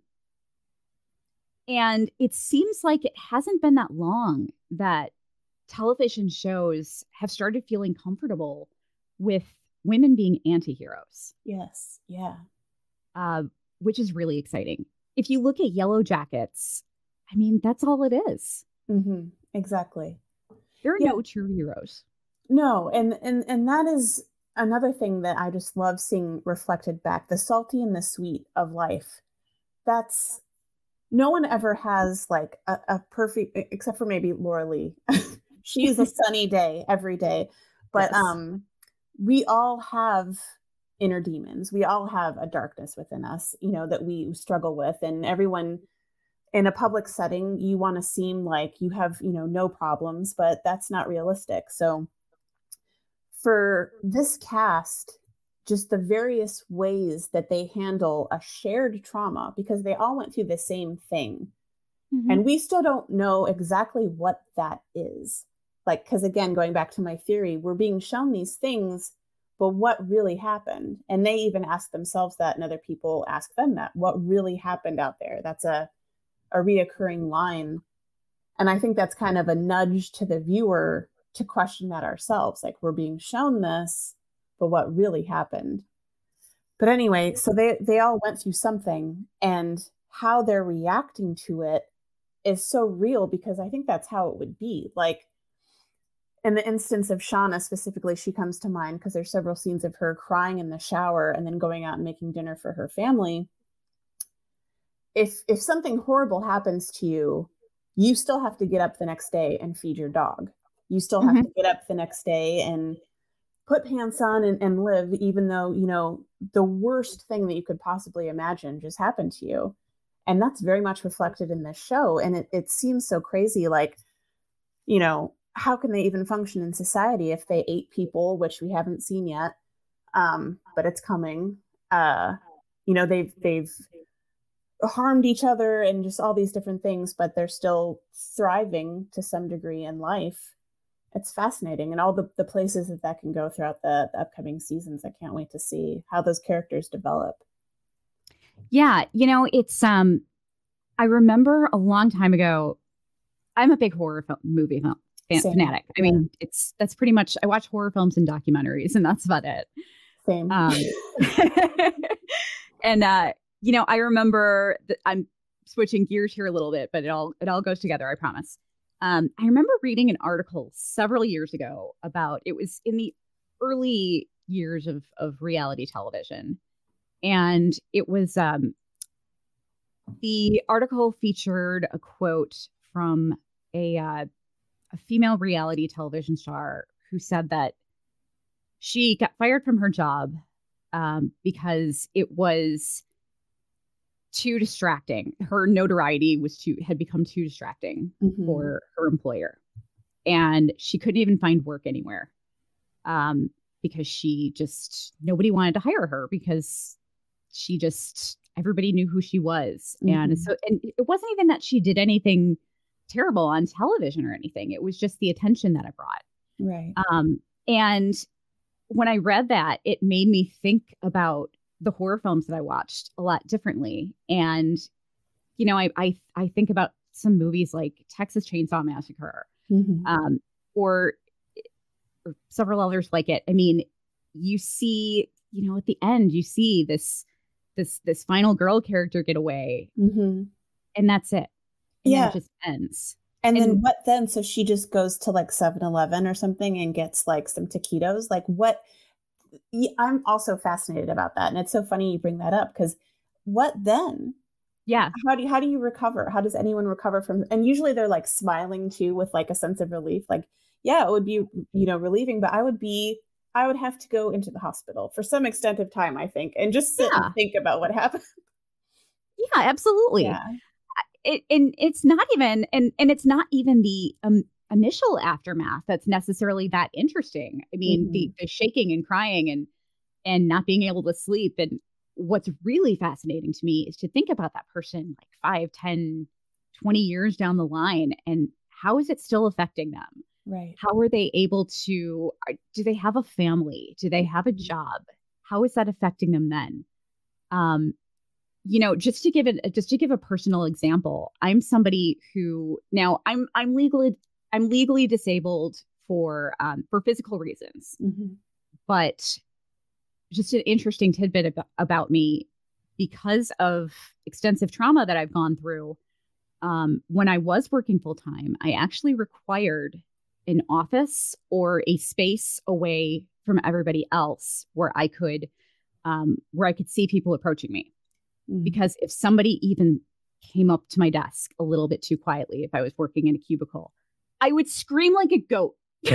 and it seems like it hasn't been that long that television shows have started feeling comfortable with women being anti-heroes. Yes. Yeah. Uh, which is really exciting. If you look at Yellow Jackets, I mean, that's all it is. Mm-hmm. Exactly. There are yeah. no true heroes. No, and, and and that is another thing that I just love seeing reflected back, the salty and the sweet of life. That's, no one ever has like a, a perfect, except for maybe Laura Lee. She's a sunny day every day. But yes. um, we all have inner demons. We all have a darkness within us, you know, that we struggle with. And everyone in a public setting, you want to seem like you have, you know, no problems, but that's not realistic. So for this cast, just the various ways that they handle a shared trauma, because they all went through the same thing. Mm-hmm. And we still don't know exactly what that is. Like, because again, going back to my theory, we're being shown these things, but what really happened? And they even ask themselves that, and other people ask them that. What really happened out there? That's a, a reoccurring line. And I think that's kind of a nudge to the viewer to question that ourselves. Like, we're being shown this, but what really happened? But anyway, so they, they all went through something, and how they're reacting to it is so real, because I think that's how it would be. Like, in the instance of Shauna specifically, she comes to mind because there's several scenes of her crying in the shower and then going out and making dinner for her family. If if something horrible happens to you, you still have to get up the next day and feed your dog. You still have mm-hmm. to get up the next day and put pants on and, and live, even though, you know, the worst thing that you could possibly imagine just happened to you. And that's very much reflected in this show. And it, it seems so crazy. Like, you know, how can they even function in society if they ate people, which we haven't seen yet, um, but it's coming. Uh, you know, they've they've harmed each other and just all these different things, but they're still thriving to some degree in life. It's fascinating, and all the, the places that that can go throughout the, the upcoming seasons. I can't wait to see how those characters develop. Yeah, you know, it's um, I remember a long time ago, I'm a big horror film, movie film fan, Same. fanatic. I Yeah. mean, it's that's pretty much, I watch horror films and documentaries, and that's about it. Same. Um, and, uh, you know, I remember that I'm switching gears here a little bit, but it all, it all goes together, I promise. Um, I remember reading an article several years ago about, it was in the early years of, of reality television. And it was, um, the article featured a quote from a, uh, a female reality television star who said that she got fired from her job um, because it was too distracting. Her notoriety was too had become too distracting Mhm. for her employer, and she couldn't even find work anywhere um, because she just nobody wanted to hire her because she just everybody knew who she was, and Mhm. so and it wasn't even that she did anything terrible on television or anything. It was just the attention that it brought. Right. Um, and when I read that, it made me think about the horror films that I watched a lot differently. And, you know, I I, I think about some movies like Texas Chainsaw Massacre, Mhm. um, or, or several others like it. I mean, you see, you know, at the end, you see this this this final girl character get away, Mhm. and that's it. And then Yeah. it just ends. And then And what then? So she just goes to like seven eleven or something and gets like some taquitos. Like what? y- I'm also fascinated about that. And it's so funny you bring that up because what then? yeah, How do you, how do you recover? How does anyone recover from? And usually they're like smiling too with like a sense of relief. Like, yeah, it would be, you know, relieving, but I would be, I would have to go into the hospital for some extent of time, I think, and just sit and yeah, think about what happened. yeah, absolutely. Yeah. It, and it's not even and and it's not even the um, initial aftermath that's necessarily that interesting. I mean, the Mhm. the shaking and crying and and not being able to sleep. And what's really fascinating to me is to think about that person like five, ten, twenty years down the line, and how is it still affecting them? Right. How are they able to are- do they have a family? Do they have a Mhm. job? How is that affecting them then? Um, you know, just to give it just to give a personal example, I'm somebody who now I'm I'm legally I'm legally disabled for um, for physical reasons, Mhm. but just an interesting tidbit about, about me because of extensive trauma that I've gone through. Um, when I was working full time, I actually required an office or a space away from everybody else where I could um, where I could see people approaching me. Mhm. Because if somebody even came up to my desk a little bit too quietly, if I was working in a cubicle, I would scream like a goat.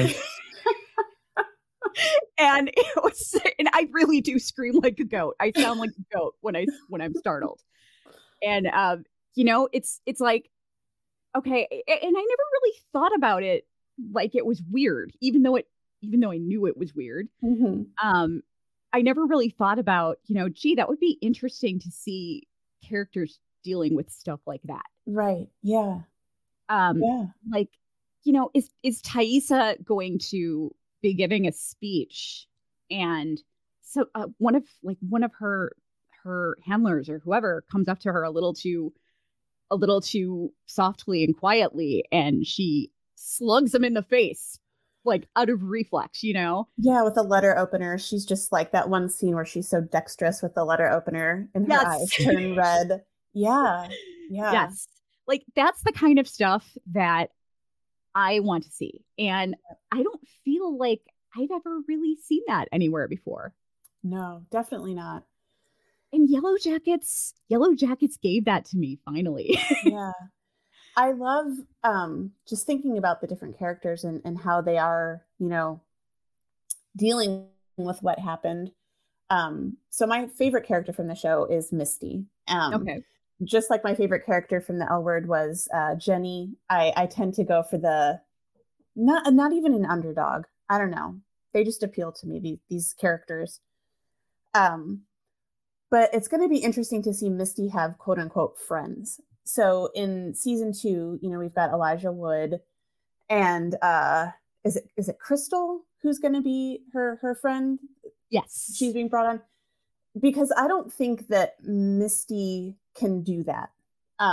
And it was, and I really do scream like a goat. I sound like a goat when I when I'm startled. And um, you know, it's it's like okay, and I never really thought about it like it was weird, even though it even though I knew it was weird. Mhm. Um, I never really thought about, you know, gee, that would be interesting to see characters dealing with stuff like that. Right. Yeah. Um, Yeah. like, you know, is is Thaisa going to be giving a speech, and so uh, one of like one of her her handlers or whoever comes up to her a little too a little too softly and quietly, and she slugs him in the face like out of reflex, you know? Yeah, with a letter opener, she's just like that one scene where she's so dexterous with the letter opener and her Yes. eyes turn red. Yeah. Yeah. Yes. Like that's the kind of stuff that I want to see. And I don't feel like I've ever really seen that anywhere before. No, definitely not. And Yellow Jackets, Yellow Jackets gave that to me finally. Yeah. I love um just thinking about the different characters and, and how they are, you know, dealing with what happened. Um, so my favorite character from the show is Misty. Um, Okay. just like my favorite character from the L Word was uh, Jenny. I, I tend to go for the not not even an underdog. I don't know. They just appeal to me. These these characters. Um, but it's going to be interesting to see Misty have quote unquote friends. So in season two, you know, we've got Elijah Wood and uh, is it is it Crystal who's going to be her her friend? Yes. She's being brought on because I don't think that Misty can do that. Um,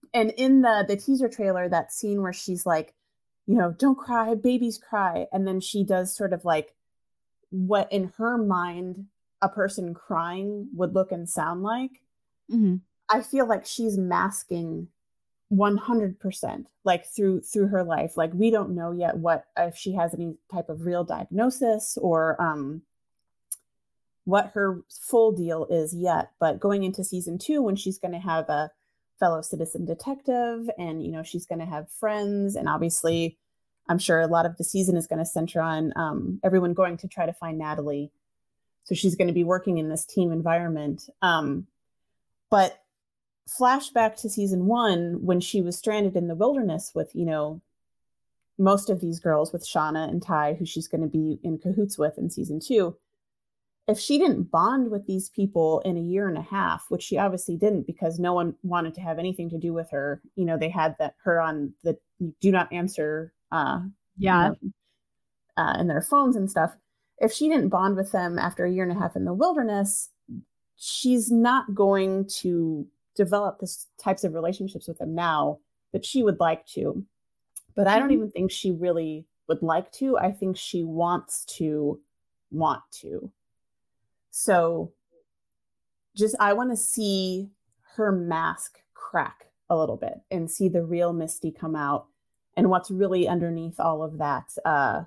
and in the the teaser trailer, that scene where she's like, you know, don't cry, babies cry. And then she does sort of like what in her mind a person crying would look and sound like. Mm-hmm. I feel like she's masking one hundred percent like through through her life. Like we don't know yet what if she has any type of real diagnosis or um what her full deal is yet, but going into season two when she's going to have a fellow citizen detective and you know she's going to have friends, and obviously I'm sure a lot of the season is going to center on um everyone going to try to find Natalie, so she's going to be working in this team environment. um but flashback to season one when she was stranded in the wilderness with, you know, most of these girls, with Shauna and Ty, who she's going to be in cahoots with in season two. If she didn't bond with these people in a year and a half, which she obviously didn't because no one wanted to have anything to do with her, you know, they had that her on the do not answer uh Yeah. you know, uh, in their phones and stuff. If she didn't bond with them after a year and a half in the wilderness, she's not going to develop this types of relationships with them now that she would like to. But I don't even think she really would like to. I think she wants to want to. So just I want to see her mask crack a little bit and see the real Misty come out and what's really underneath all of that uh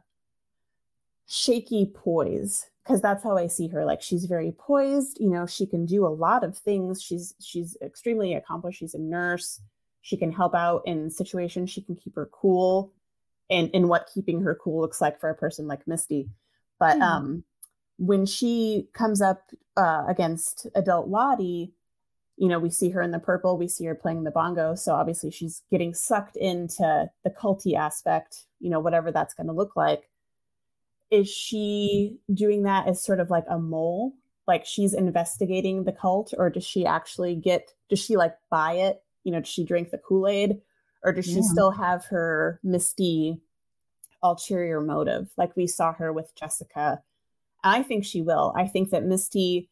shaky poise, because that's how I see her. Like she's very poised, you know, she can do a lot of things. She's she's extremely accomplished. She's a nurse. She can help out in situations. She can keep her cool, and in what keeping her cool looks like for a person like Misty. But mm. um when she comes up uh against adult Lottie, you know, we see her in the purple, we see her playing the bongo, so obviously she's getting sucked into the culty aspect, you know, whatever that's going to look like. Is she doing that as sort of like a mole? Like she's investigating the cult, or does she actually get, does she like buy it? You know, does she drink the Kool-Aid, or does yeah. she still have her Misty ulterior motive? Like we saw her with Jessica. I think she will. I think that Misty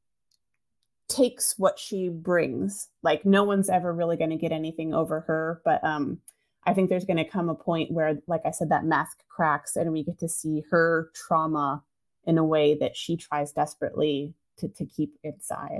takes what she brings. Like no one's ever really going to get anything over her, but um, I think there's going to come a point where, like I said, that mask cracks and we get to see her trauma in a way that she tries desperately to, to keep inside.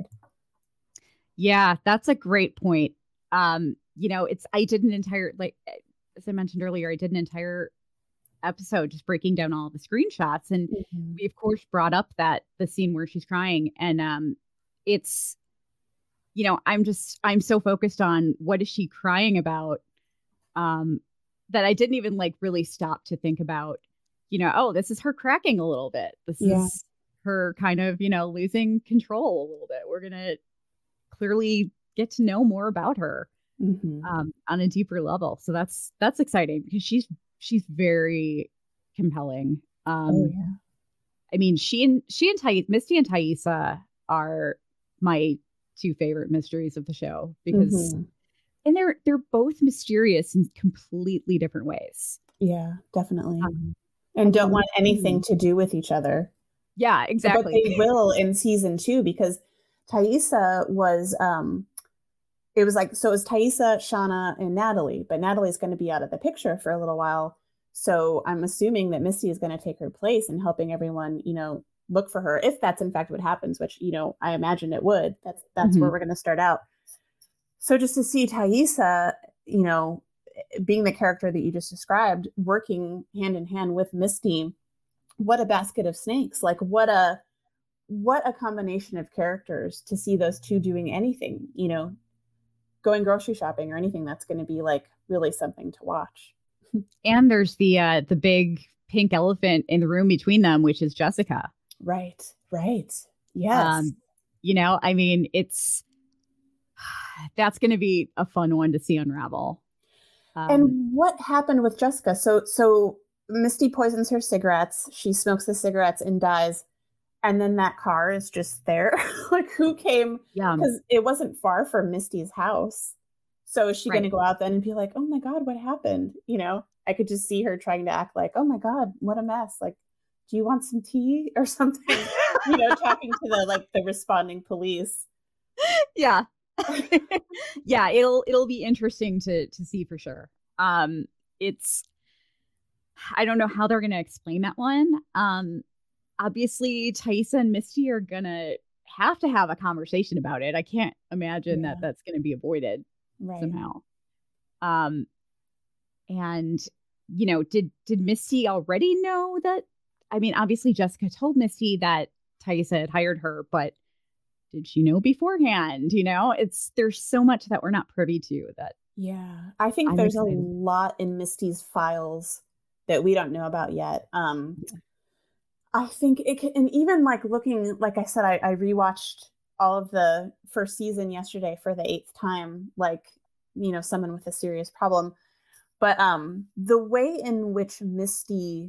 Yeah, that's a great point. Um, you know, it's, I did an entire, like, as I mentioned earlier, I did an entire episode just breaking down all the screenshots. And mm-hmm. we, of course, brought up that the scene where she's crying. And um, it's, you know, I'm just, I'm so focused on what is she crying about? Um, that I didn't even like really stop to think about, you know, oh, this is her cracking a little bit. This yeah. is her kind of, you know, losing control a little bit. We're going to clearly get to know more about her mm-hmm. um, on a deeper level. So that's, that's exciting because she's, she's very compelling. Um, oh, yeah. I mean, she and, she and Thais, Misty and Taissa are my two favorite mysteries of the show because mm-hmm. and they're they're both mysterious in completely different ways. Yeah, definitely. Um, and don't want anything to do with each other. Yeah, exactly. But they will in season two, because Taissa was, um, it was like, so it was Taissa, Shauna, and Natalie. But Natalie's going to be out of the picture for a little while. So I'm assuming that Misty is going to take her place in helping everyone, you know, look for her. If that's in fact what happens, which, you know, I imagine it would. That's, that's mm-hmm. where we're going to start out. So just to see Taissa, you know, being the character that you just described, working hand in hand with Misty, what a basket of snakes. Like what a, what a combination of characters to see those two doing anything, you know, going grocery shopping or anything. That's going to be like really something to watch. And there's the, uh, the big pink elephant in the room between them, which is Jessica. Right. Right. Yes. Um, you know, I mean, it's, that's going to be a fun one to see unravel. Um, and what happened with Jessica? So, so Misty poisons her cigarettes. She smokes the cigarettes and dies. And then that car is just there. Like who came? Yeah. Because it wasn't far from Misty's house. So is she right. going to go out then and be like, oh my God, what happened? You know, I could just see her trying to act like, oh my God, what a mess. Like, do you want some tea or something? You know, talking to the, like the responding police. Yeah. Yeah, it'll it'll be interesting to to see for sure. Um, it's I don't know how they're gonna explain that one. Um, obviously, Taissa and Misty are gonna have to have a conversation about it. I can't imagine Yeah. that that's gonna be avoided Right. somehow. Um, and you know, did did Misty already know that? I mean, obviously, Jessica told Misty that Taissa had hired her, but did she know beforehand? You know, it's there's so much that we're not privy to that Yeah. I think I'm there's a excited. lot in Misty's files that we don't know about yet. Um, I think it can, and even like looking, like I said, I, I rewatched all of the first season yesterday for the eighth time, like, you know, someone with a serious problem. But um, the way in which Misty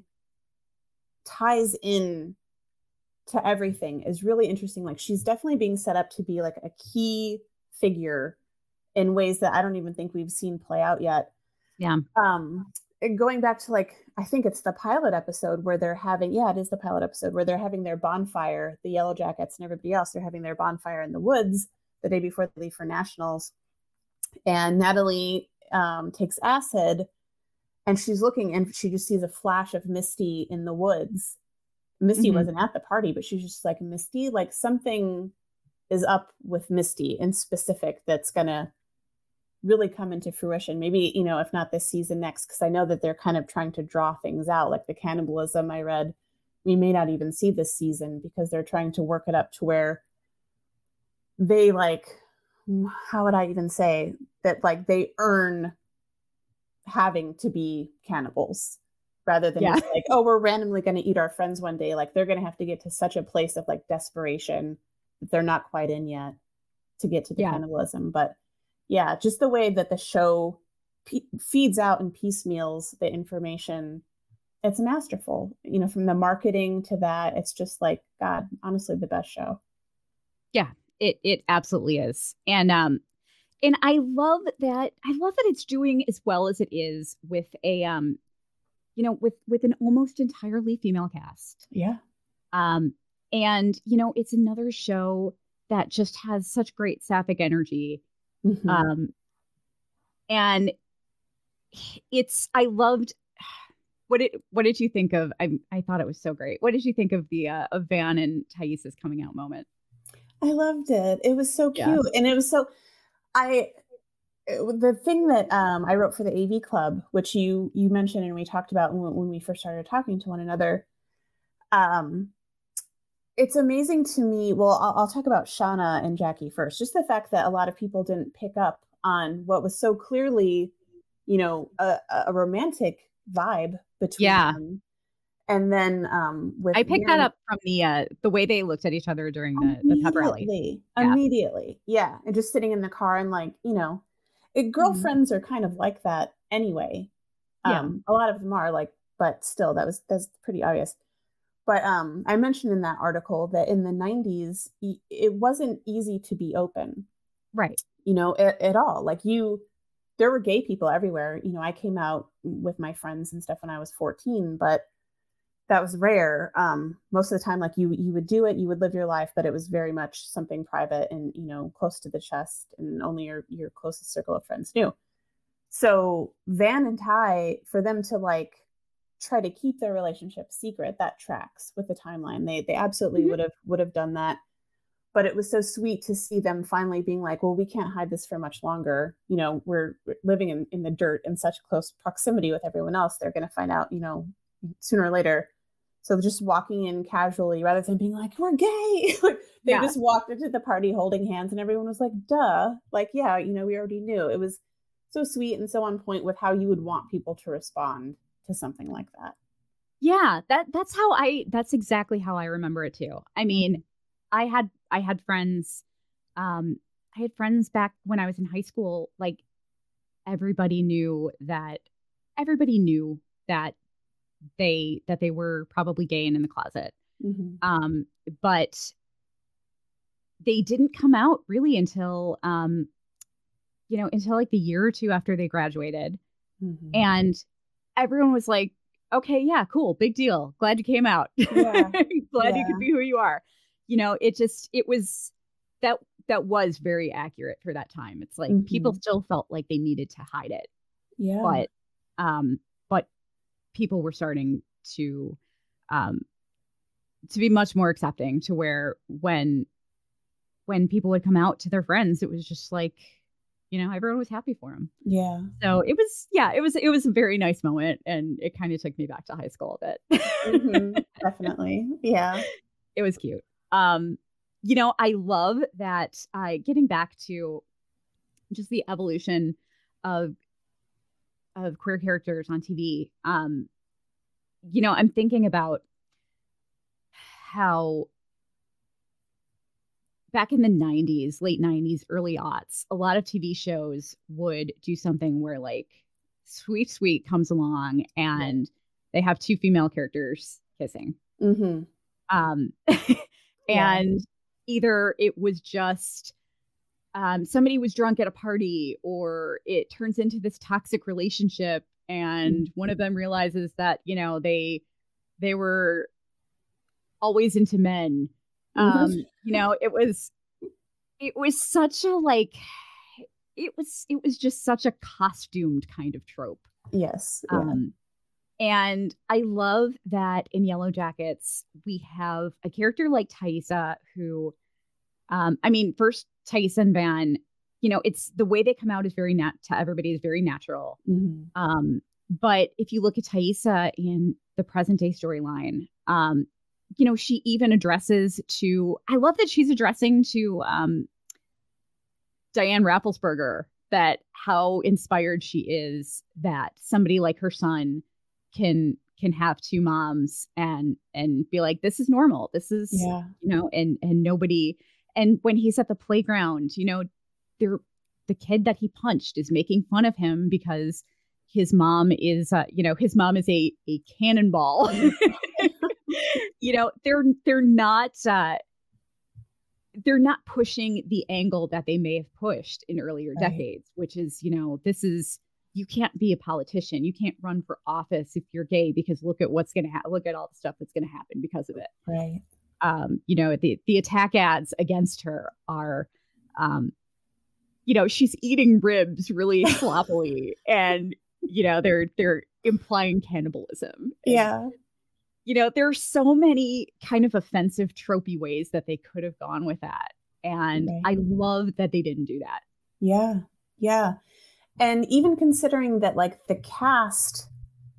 ties in to everything is really interesting. Like she's definitely being set up to be like a key figure in ways that I don't even think we've seen play out yet. Yeah. Um, and going back to like, I think it's the pilot episode where they're having, yeah, it is the pilot episode where they're having their bonfire, the Yellow Jackets and everybody else, they're having their bonfire in the woods the day before they leave for nationals. And Natalie um, takes acid and she's looking and she just sees a flash of Misty in the woods. Misty Mm-hmm. wasn't at the party, but she's just like, Misty, like something is up with Misty in specific that's going to really come into fruition. Maybe, you know, if not this season, next, because I know that they're kind of trying to draw things out, like the cannibalism I read. We may not even see this season because they're trying to work it up to where they like, how would I even say that, like they earn having to be cannibals rather than Yeah. just like, oh, we're randomly going to eat our friends one day. Like they're going to have to get to such a place of like desperation that they're not quite in yet to get to the Yeah. cannibalism. But yeah, just the way that the show pe- feeds out and piecemeals the information, it's masterful. You know, from the marketing to that, it's just like, God, honestly, the best show. Yeah, it it absolutely is. And um and I love that I love that it's doing as well as it is with a um you know with with an almost entirely female cast. Yeah. Um and you know, it's another show that just has such great sapphic energy. Mm-hmm. Um and it's I loved what did what did you think of I I thought it was so great. What did you think of the uh, of Van and Taissa's coming out moment? I loved it. It was so cute. Yeah. And it was so, I, it, the thing that um, I wrote for the A V Club, which you you mentioned and we talked about when, when we first started talking to one another, um, it's amazing to me. Well, I'll, I'll talk about Shauna and Jackie first. Just the fact that a lot of people didn't pick up on what was so clearly, you know, a, a romantic vibe between Yeah. them. And then um, with I picked Van, that up from the uh, the way they looked at each other during the, the pep rally. immediately, Yeah. immediately, yeah, and just sitting in the car and like, you know, it, girlfriends are kind of like that anyway. Yeah. Um, a lot of them are like, but still, that was that's pretty obvious. But um, I mentioned in that article that in the nineties, it wasn't easy to be open, Right. you know, at, at all. Like you, there were gay people everywhere. You know, I came out with my friends and stuff when I was fourteen, but that was rare. Um, most of the time, like you, you would do it, you would live your life, but it was very much something private and, you know, close to the chest and only your, your closest circle of friends knew. So Van and Ty, for them to like try to keep their relationship secret, that tracks with the timeline. They, they absolutely Mhm. would have, would have done that. But it was so sweet to see them finally being like, well, we can't hide this for much longer. You know, we're living in, in the dirt in such close proximity with everyone else. They're going to find out, you know, sooner or later. So just walking in casually rather than being like, we're gay. Like they Yeah. just walked into the party holding hands and everyone was like, duh. Like, yeah, you know, we already knew. It was so sweet and so on point with how you would want people to respond to something like that. Yeah, that that's how I that's exactly how I remember it too. I mean, I had I had friends um I had friends back when I was in high school, like everybody knew that everybody knew that they that they were probably gay and in the closet. Mm-hmm. Um but they didn't come out really until um you know, until like the year or two after they graduated. Mm-hmm. And everyone was like, okay, yeah, cool, big deal. Glad you came out. Yeah. Glad Yeah. you could be who you are. You know, it just, it was that that was very accurate for that time. It's like Mm-hmm. people still felt like they needed to hide it, Yeah. but um, but people were starting to um to be much more accepting, to where when when people would come out to their friends, it was just like, you know, everyone was happy for them. Yeah. So it was, yeah, it was, it was a very nice moment, and it kind of took me back to high school a bit. Mm-hmm. Definitely. Yeah. It was cute. Um, you know, I love that. Uh, getting back to just the evolution of of queer characters on T V. Um, you know, I'm thinking about how back in the nineties, late nineties, early aughts, a lot of T V shows would do something where like Sweet Sweet comes along and they have two female characters kissing. Mm-hmm. Um, Yeah. and either it was just um, somebody was drunk at a party, or it turns into this toxic relationship, and one of them realizes that, you know, they they were always into men. Mm-hmm. Um, you know, it was it was such a like it was it was just such a costumed kind of trope. Yes. Yeah. Um, and I love that in Yellow Jackets we have a character like Taissa who, um, I mean, first Taissa and Van, you know, it's the way they come out is very nat to everybody is very natural. Mm-hmm. Um, but if you look at Taissa in the present day storyline, um, you know, she even addresses to, I love that she's addressing to um, Diane Rafflesberger that how inspired she is that somebody like her son can can have two moms and and be like, this is normal. This is, Yeah. you know, and and nobody. And when he's at the playground, you know, they're, the kid that he punched is making fun of him because his mom is, uh, you know, his mom is a a cannonball. You know, they're they're not uh, they're not pushing the angle that they may have pushed in earlier Right. decades, which is, you know, this is, you can't be a politician, you can't run for office if you're gay, because look at what's going to happen. Look at all the stuff that's going to happen because of it. Right. Um, you know, the the attack ads against her are, um, you know, she's eating ribs really sloppily, and you know they're they're implying cannibalism. And, Yeah. you know, there are so many kind of offensive, tropey ways that they could have gone with that, and Right. I love that they didn't do that. Yeah. Yeah. And even considering that, like, the cast,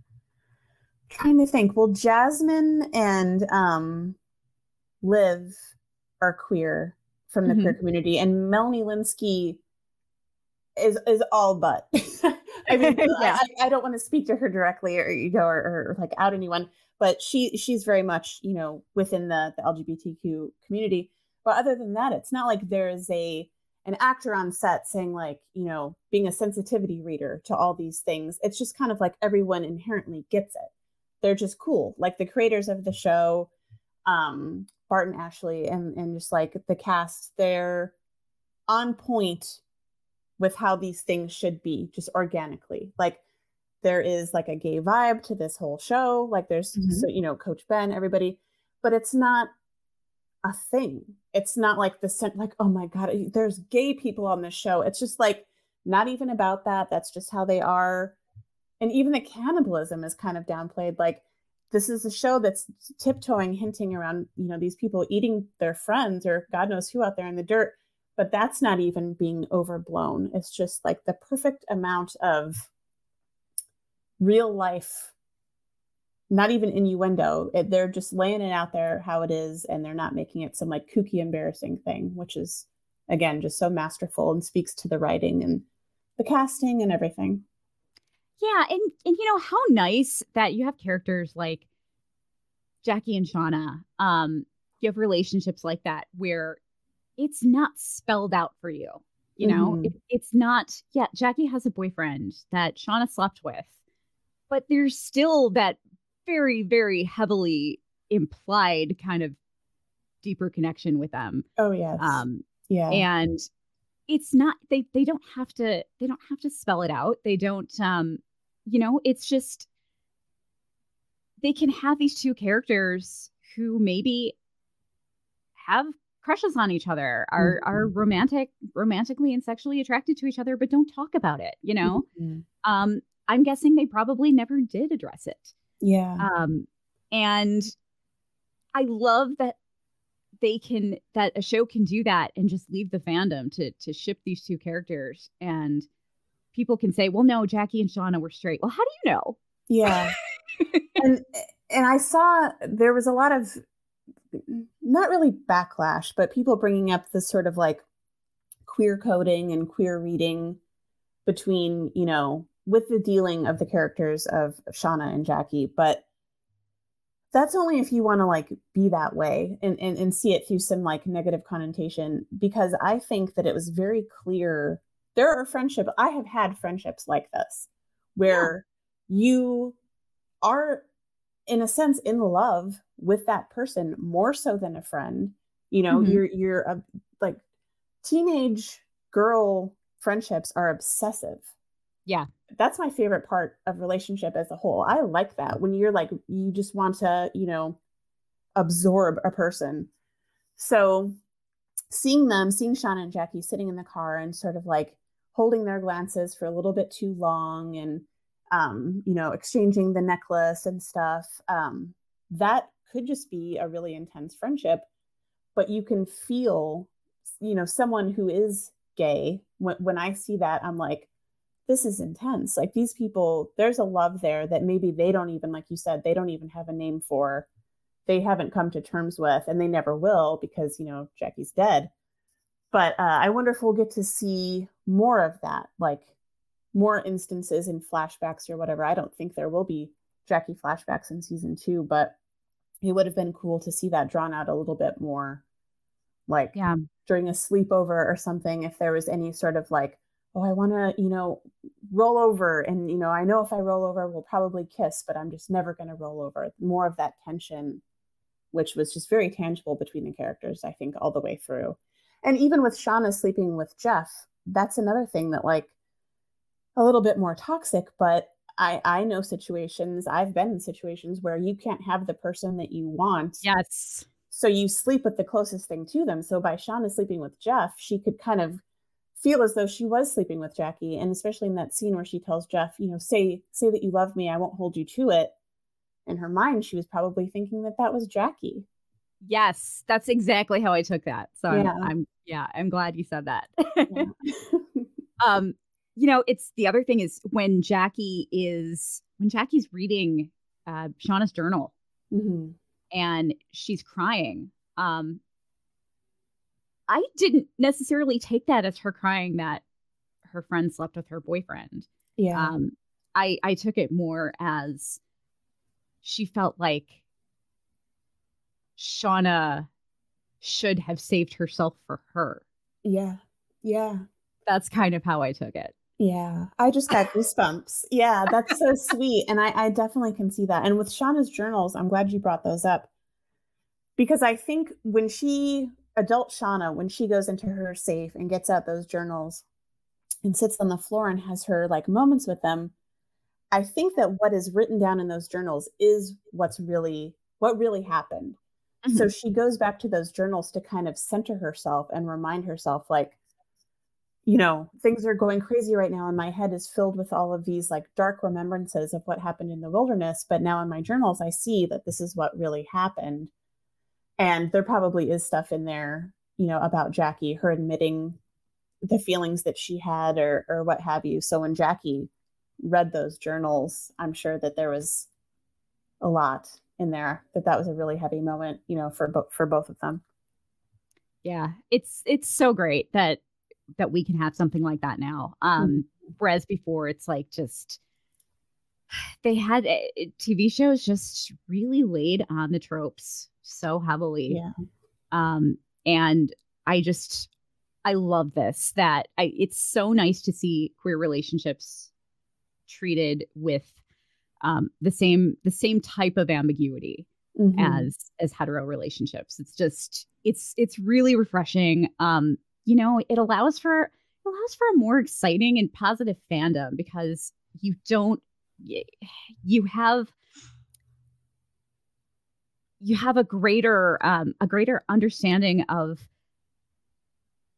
trying to think, well, Jasmine and um, Liv are queer from the Mhm. queer community, and Melanie Linsky is is all but. I mean, Yeah. I, I don't want to speak to her directly, or you know, or, or like out anyone, but she she's very much, you know, within the the L G B T Q community. But other than that, it's not like there's a an actor on set saying, like, you know, being a sensitivity reader to all these things. It's just kind of like everyone inherently gets it. They're just cool. Like the creators of the show, um, Bart and Ashley, and and just like the cast, they're on point with how these things should be, just organically. Like there is like a gay vibe to this whole show. Like there's, Mhm. so, you know, Coach Ben, everybody, but it's not a thing. It's not like the sen- like, oh my God, there's gay people on this show. It's just like not even about that. That's just how they are. And even the cannibalism is kind of downplayed. Like this is a show that's tiptoeing, hinting around, you know, these people eating their friends or God knows who out there in the dirt. But that's not even being overblown. It's just like the perfect amount of real life, not even innuendo. It, they're just laying it out there how it is, and they're not making it some like kooky, embarrassing thing, which is, again, just so masterful and speaks to the writing and the casting and everything. Yeah, and and you know how nice that you have characters like Jackie and Shauna. Um, you have relationships like that where it's not spelled out for you. You know, Mhm. it, it's not. Yeah, Jackie has a boyfriend that Shauna slept with, but there's still that very, very heavily implied kind of deeper connection with them. Oh yes. Um, yeah. and it's not, they they don't have to they don't have to spell it out. They don't um you know, it's just they can have these two characters who maybe have crushes on each other, are Mm-hmm. are romantic, romantically and sexually attracted to each other, but don't talk about it, you know? Mm-hmm. Um, I'm guessing they probably never did address it. Yeah. Um, and I love that they can that a show can do that and just leave the fandom to to ship these two characters, and people can say, well, no, Jackie and Shauna were straight. Well, how do you know? Yeah. and and I saw there was a lot of, not really backlash, but people bringing up this sort of like queer coding and queer reading between, you know, with the dealing of the characters of Shauna and Jackie. But that's only if you want to like be that way and, and, and see it through some like negative connotation, because I think that it was very clear. There are friendship. I have had friendships like this where yeah. you are in a sense in love with that person more so than a friend. You know, mm-hmm. you're, you're a, like teenage girl friendships are obsessive. Yeah. That's my favorite part of relationship as a whole. I like that when you're like, you just want to, you know, absorb a person. So seeing them, seeing Shauna and Jackie sitting in the car and sort of like holding their glances for a little bit too long and, um, you know, exchanging the necklace and stuff, um, that could just be a really intense friendship. But you can feel, you know, someone who is gay, when, when I see that, I'm like, this is intense. Like these people, there's a love there that maybe they don't even, like you said, they don't even have a name for, they haven't come to terms with, and they never will because, you know, Jackie's dead. But uh, I wonder if we'll get to see more of that, like more instances in flashbacks or whatever. I don't think there will be Jackie flashbacks in season two, but it would have been cool to see that drawn out a little bit more, like yeah. during a sleepover or something, if there was any sort of like, oh, I want to, you know, roll over. And, you know, I know if I roll over, we'll probably kiss, but I'm just never going to roll over. More of that tension, which was just very tangible between the characters, I think, all the way through. And even with Shauna sleeping with Jeff, that's another thing that like a little bit more toxic, but I, I know situations, I've been in situations where you can't have the person that you want. Yes. So you sleep with the closest thing to them. So by Shauna sleeping with Jeff, she could kind of feel as though she was sleeping with Jackie. And especially in that scene where she tells Jeff, you know, say, say that you love me, I won't hold you to it. In her mind, she was probably thinking that that was Jackie. Yes, that's exactly how I took that. So yeah. I'm, I'm yeah, I'm glad you said that. yeah. um, you know, it's the other thing is when Jackie is, when Jackie's reading uh, Shauna's journal mm-hmm. and she's crying, um, I didn't necessarily take that as her crying that her friend slept with her boyfriend. Yeah. Um, I, I took it more as she felt like Shauna should have saved herself for her. Yeah. Yeah. That's kind of how I took it. Yeah. I just got goosebumps. Yeah. That's so sweet. And I, I definitely can see that. And with Shauna's journals, I'm glad you brought those up. Because I think when she, adult Shauna, when she goes into her safe and gets out those journals and sits on the floor and has her like moments with them, I think that what is written down in those journals is what's really, what really happened. Mm-hmm. So she goes back to those journals to kind of center herself and remind herself like, you know, things are going crazy right now. And my head is filled with all of these like dark remembrances of what happened in the wilderness. But now in my journals, I see that this is what really happened. And there probably is stuff in there, you know, about Jackie, her admitting the feelings that she had or or what have you. So when Jackie read those journals, I'm sure that there was a lot in there, that that was a really heavy moment, you know, for both for both of them. Yeah, it's it's so great that that we can have something like that now. Um, mm-hmm. Whereas before, it's like just they had uh, T V shows just really laid on the tropes so heavily. Yeah. Um, and I just I love this that I it's so nice to see queer relationships treated with um, the same the same type of ambiguity mm-hmm. as as hetero relationships. It's just it's it's really refreshing. Um, you know, it allows for it allows for a more exciting and positive fandom because you don't you have you have a greater um, a greater understanding of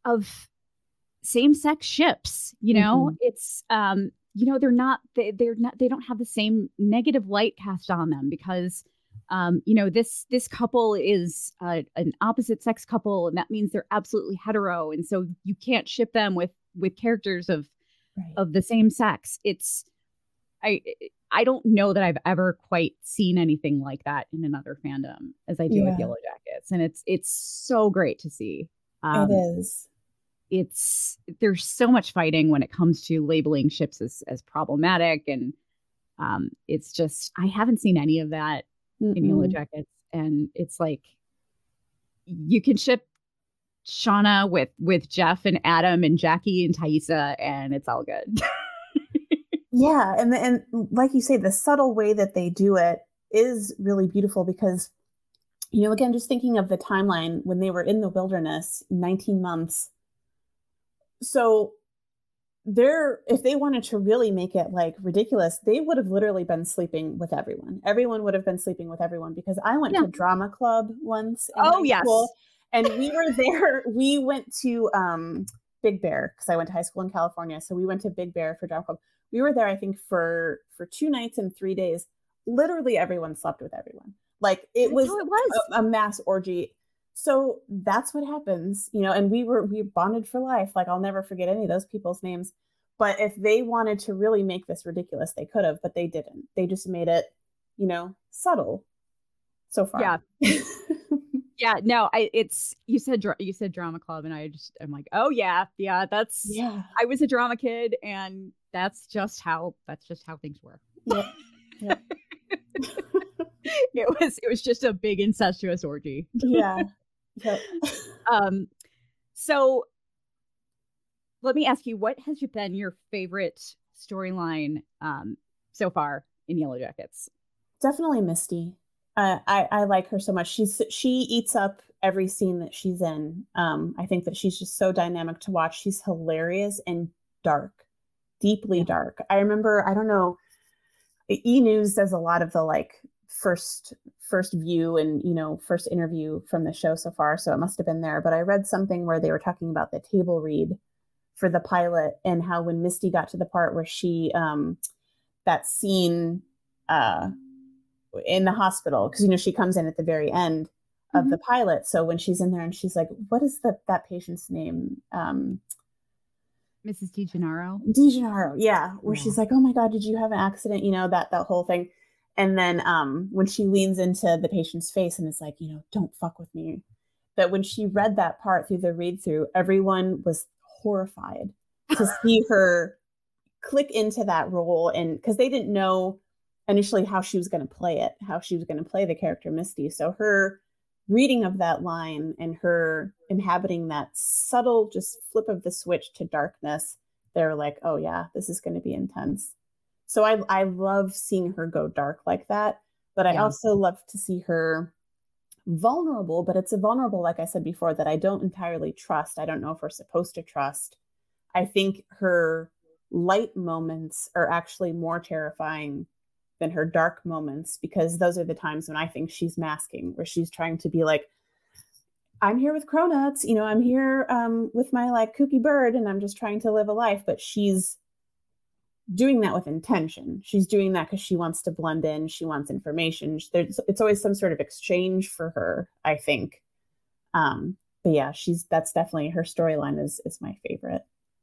of same-sex ships, you know, Mm-hmm. it's, um, you know, they're not, they, they're not, they don't have the same negative light cast on them because, um, you know, this, this couple is uh, an opposite sex couple, and that means they're absolutely hetero. And so you can't ship them with, with characters of, Right. of the same sex. It's, I, I don't know that I've ever quite seen anything like that in another fandom as I do with Yeah, Yellow Jackets. And it's, it's so great to see. it Um, is. it's there's so much fighting when it comes to labeling ships as, as problematic, and um it's just I haven't seen any of that in Yellow Mm-mm. Jackets, and it's like you can ship Shauna with with Jeff and Adam and Jackie and Thaisa, and it's all good. Yeah, and the, and like you say, the subtle way that they do it is really beautiful because, you know, again, just thinking of the timeline when they were in the wilderness, nineteen months. So they're if they wanted to really make it like ridiculous, they would have literally been sleeping with everyone. Everyone would have been sleeping with everyone because I went Yeah. to drama club once in Oh high yes. school, and we were there. We went to um, Big Bear because I went to high school in California, so we went to Big Bear for drama club. We were there, I think, for for two nights and three days. Literally, everyone slept with everyone. Like it That's was, how it was. a, a mass orgy. So that's what happens, you know, and we were, we bonded for life. Like I'll never forget any of those people's names. But if they wanted to really make this ridiculous, they could have, but they didn't. They just made it, you know, subtle so far. Yeah. Yeah, no, I it's you said you said drama club, and I just I'm like, oh yeah, yeah, that's Yeah. I was a drama kid, and that's just how that's just how things were. Yep. Yep. it was it was just a big incestuous orgy. Yeah. Yep. um, so let me ask you, what has been your favorite storyline um so far in Yellow Jackets? Definitely Misty. Uh, I I like her so much. She's she eats up every scene that she's in. Um, I think that she's just so dynamic to watch. She's hilarious and dark, deeply Yeah. dark. I remember, I don't know, E! News does a lot of the like first first view and, you know, first interview from the show so far, so it must have been there. But I read something where they were talking about the table read for the pilot and how when Misty got to the part where she um that scene uh in the hospital, because, you know, she comes in at the very end of Mhm. the pilot. So when she's in there and she's like, what is the that patient's name? Um, Missus DeGennaro. DeGennaro, yeah. Where Yeah. she's like, oh my God, did you have an accident? You know, that that whole thing. And then um, when she leans into the patient's face and is like, you know, don't fuck with me. That when she read that part through the read through, everyone was horrified to see her click into that role. And because they didn't know initially how she was going to play it, how she was going to play the character Misty. So her reading of that line and her inhabiting that subtle just flip of the switch to darkness, they're like, oh yeah, this is going to be intense. So I I love seeing her go dark like that, but I Yeah. also love to see her vulnerable, but it's a vulnerable, like I said before, that I don't entirely trust. I don't know if we're supposed to trust. I think her light moments are actually more terrifying than her dark moments, because those are the times when I think she's masking, where she's trying to be like, I'm here with Cronuts, you know, I'm here um, with my like kooky bird and I'm just trying to live a life. But she's doing that with intention. She's doing that because she wants to blend in. She wants information. There's, it's always some sort of exchange for her, I think. Um, but yeah, she's that's definitely her storyline is is my favorite.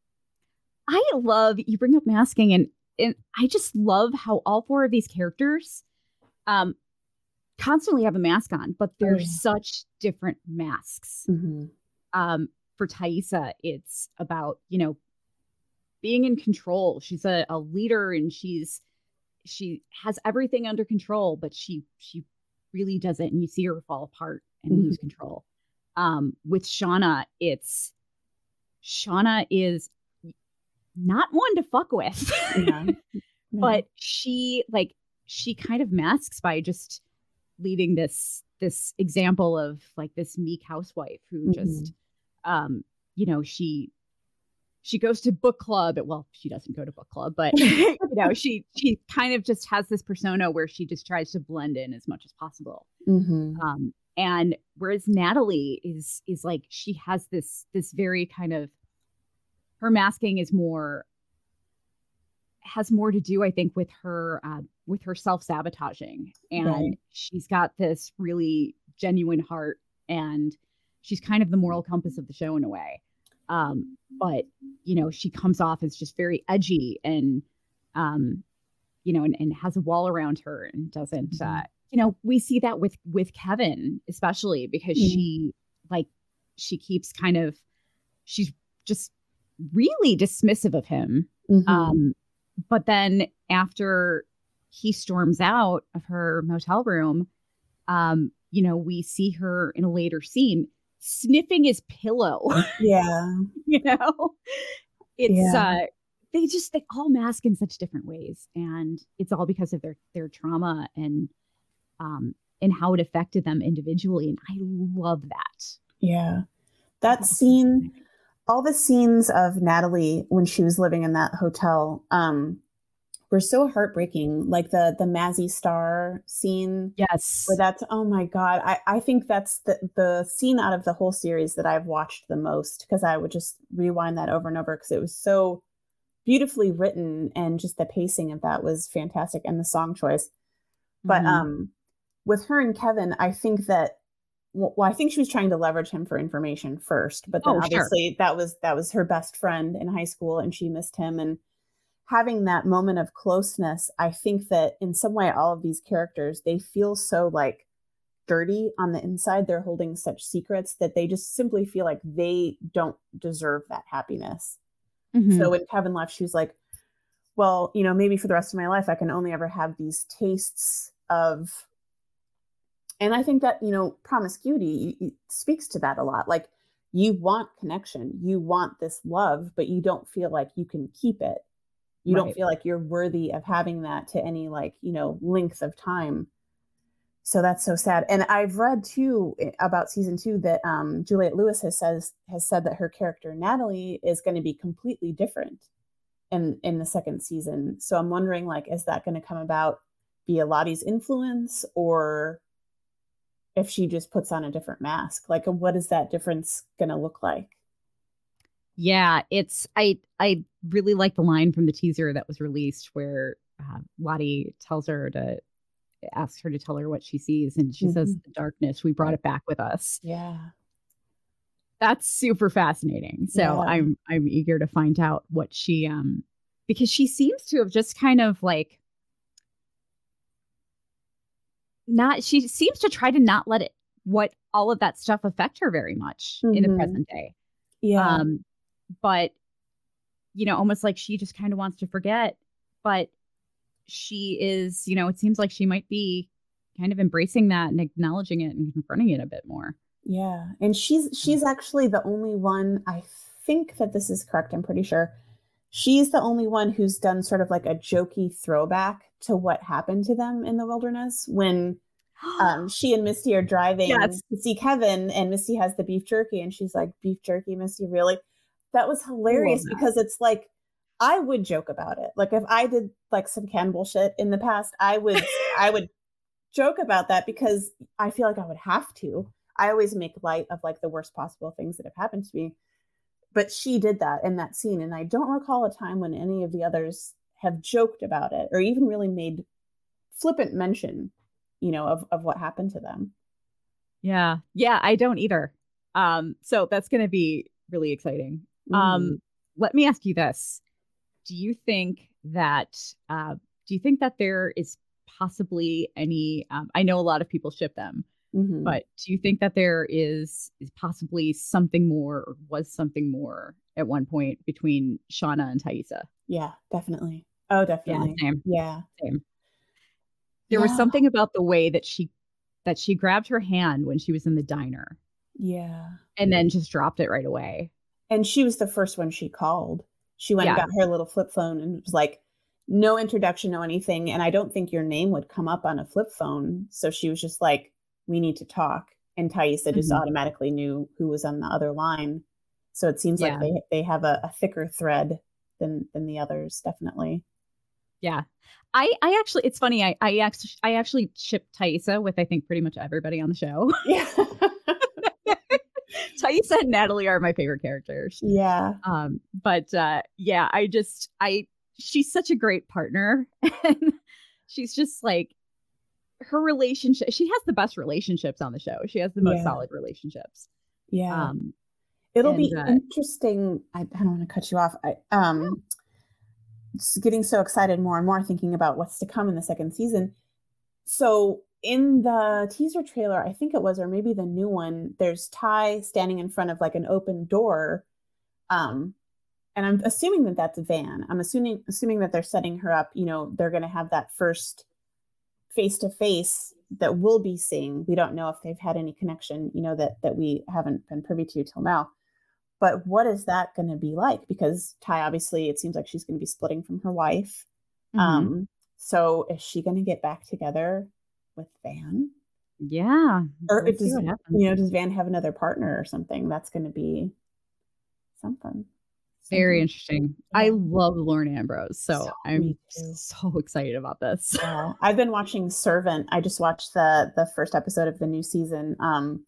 I love you bring up masking, and and I just love how all four of these characters um constantly have a mask on, but they're Oh, yeah. such different masks. Mm-hmm. Um, for Thaisa, it's about, you know, being in control. She's a, a leader, and she's she has everything under control, but she she really doesn't, and you see her fall apart and Mm-hmm. lose control. Um, with Shauna, it's Shauna is not one to fuck with. Yeah. But she like she kind of masks by just leading this this example of like this meek housewife who Mm-hmm. just um you know she she goes to book club. Well, she doesn't go to book club, but you know she she kind of just has this persona where she just tries to blend in as much as possible. Mm-hmm. Um And whereas Natalie is is like she has this this very kind of her masking is more has more to do, I think, with her uh, with her self-sabotaging. And Right. she's got this really genuine heart, and she's kind of the moral compass of the show in a way. Um, but you know, she comes off as just very edgy and um, you know, and, and has a wall around her and doesn't uh, you know, we see that with with Kevin, especially because Mhm. she like she keeps kind of she's just really dismissive of him. Mhm. Um, but then after he storms out of her motel room, um, you know, we see her in a later scene sniffing his pillow. Yeah. You know, it's Yeah. uh, they just they all mask in such different ways, and it's all because of their their trauma and um and how it affected them individually. And I love that. Yeah. I That think it's so scene, fascinating. all the scenes of Natalie when she was living in that hotel, um, were so heartbreaking. Like the the Mazzy Star scene where Yes. that's oh my God. I, I think that's the, the scene out of the whole series that I've watched the most because I would just rewind that over and over because it was so beautifully written and just the pacing of that was fantastic and the song choice. But Mhm. um, with her and Kevin, I think that well, well, I think she was trying to leverage him for information first, but then Oh, sure. obviously that was that was her best friend in high school and she missed him and having that moment of closeness, I think that in some way all of these characters, they feel so like dirty on the inside. They're holding such secrets that they just simply feel like they don't deserve that happiness. So Mhm. when Kevin left, she was like, well, you know, maybe for the rest of my life, I can only ever have these tastes of, and I think that, you know, promiscuity y- y- speaks to that a lot. Like you want connection, you want this love, but you don't feel like you can keep it. You don't Right. feel like you're worthy of having that to any like, you know, length of time. So that's so sad. And I've read too eh, about season two that um, Juliette Lewis has says has said that her character Natalie is going to be completely different in in the second season. So I'm wondering, like, is that going to come about via Lottie's influence, or if she just puts on a different mask? Like, what is that difference going to look like? Yeah, it's I I really like the line from the teaser that was released where uh, Lottie tells her to asks her to tell her what she sees, and she says, Mhm. "The darkness, we brought Right. it back with us." Yeah. That's super fascinating. So Yeah. I'm I'm eager to find out what she um because she seems to have just kind of like not she seems to try to not let it what all of that stuff affect her very much in the Hmm. present day. Yeah. Um, but you know, almost like she just kind of wants to forget. But she is, you know, it seems like she might be kind of embracing that and acknowledging it and confronting it a bit more. Yeah, and she's Mm. she's actually the only one, I think that this is correct, I'm pretty sure. She's the only one who's done sort of like a jokey throwback to what happened to them in the wilderness when um, she and Misty are driving Yes. to see Kevin, and Misty has the beef jerky, and she's like, "Beef jerky, Misty, really?" That was I love hilarious that. because it's like I would joke about it. Like if I did like some cannibal shit in the past, I would I would joke about that because I feel like I would have to. I always make light of like the worst possible things that have happened to me. But she did that in that scene. And I don't recall a time when any of the others have joked about it or even really made flippant mention, you know, of, of what happened to them. Yeah. Yeah, I don't either. Um, so that's going to be really exciting. Mm. Um, let me ask you this. Do you think that uh do you think that there is possibly any um, I know a lot of people ship them, Hmm. but do you think that there is is possibly something more or was something more at one point between Shauna and Thaisa? Yeah, definitely. Oh, Yeah, definitely. same, Yeah. same. There was Yeah. something about the way that she that she grabbed her hand when she was in the diner Yeah. and then just dropped it right away. And she was the first one she called. She went and Yeah. got her little flip phone and was like, no introduction, no anything. And I don't think your name would come up on a flip phone. So she was just like, we need to talk. And Thaisa just Mhm. automatically knew who was on the other line. So it seems like Yeah. they they have a, a thicker thread than than the others, definitely. Yeah. I, I actually, it's funny. I, I actually, I actually ship Thaisa with, I think, pretty much everybody on the show. Yeah. Thaisa and Natalie are my favorite characters. Yeah. Um, but uh, yeah, I just, I, she's such a great partner. And she's just like, her relationship, she has the best relationships on the show. She has the most Yeah. solid relationships. Yeah. Um, It'll and, be uh, interesting. I, I don't want to cut you off. I, um, just getting so excited more and more thinking about what's to come in the second season. So in the teaser trailer, I think it was, or maybe the new one, there's Tai standing in front of like an open door. Um, and I'm assuming that that's Van. I'm assuming assuming that they're setting her up. You know, they're going to have that first face to face that we'll be seeing. We don't know if they've had any connection, you know, that that we haven't been privy to till now. But what is that going to be like? Because Tai, obviously, it seems like she's going to be splitting from her wife. Mm-hmm. Um, so is she going to get back together with Van? Yeah. Or we'll does, you know, does Van have another partner or something? That's going to be something. Very interesting. Yeah. I love Lauren Ambrose, so, so I'm so excited about this. Yeah. I've been watching Servant. I just watched the the first episode of the new season. Um,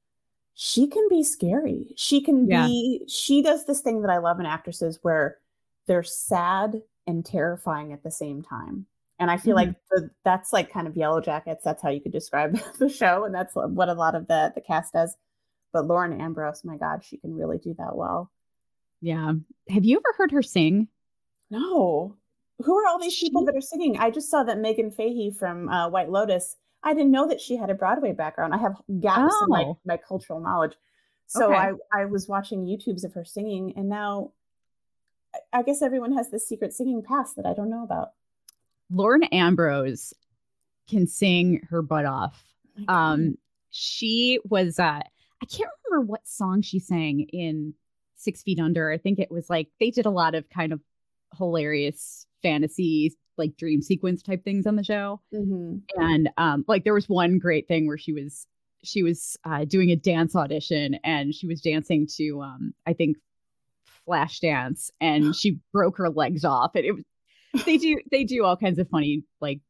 she can be scary. She can yeah. be, she does this thing that I love in actresses where they're sad and terrifying at the same time. And I feel mm-hmm. like the, that's like kind of Yellow Jackets. That's how you could describe the show. And that's what a lot of the, the cast does. But Lauren Ambrose, my God, she can really do that well. Yeah. Have you ever heard her sing? No. Who are all these she... people that are singing? I just saw that Megan Fahey from uh, White Lotus. I didn't know that she had a Broadway background. I have gaps oh. in my, my cultural knowledge. So okay. I, I was watching YouTubes of her singing, and now I guess everyone has this secret singing past that I don't know about. Lauren Ambrose can sing her butt off. Oh um, she was, uh, I can't remember what song she sang in Six Feet Under. I think it was like, they did a lot of kind of hilarious fantasy, like dream sequence type things on the show. Mm-hmm. And um, like there was one great thing where she was, she was uh, doing a dance audition, and she was dancing to, um, I think, Flashdance, and she broke her legs off. And it was, they do, they do all kinds of funny, like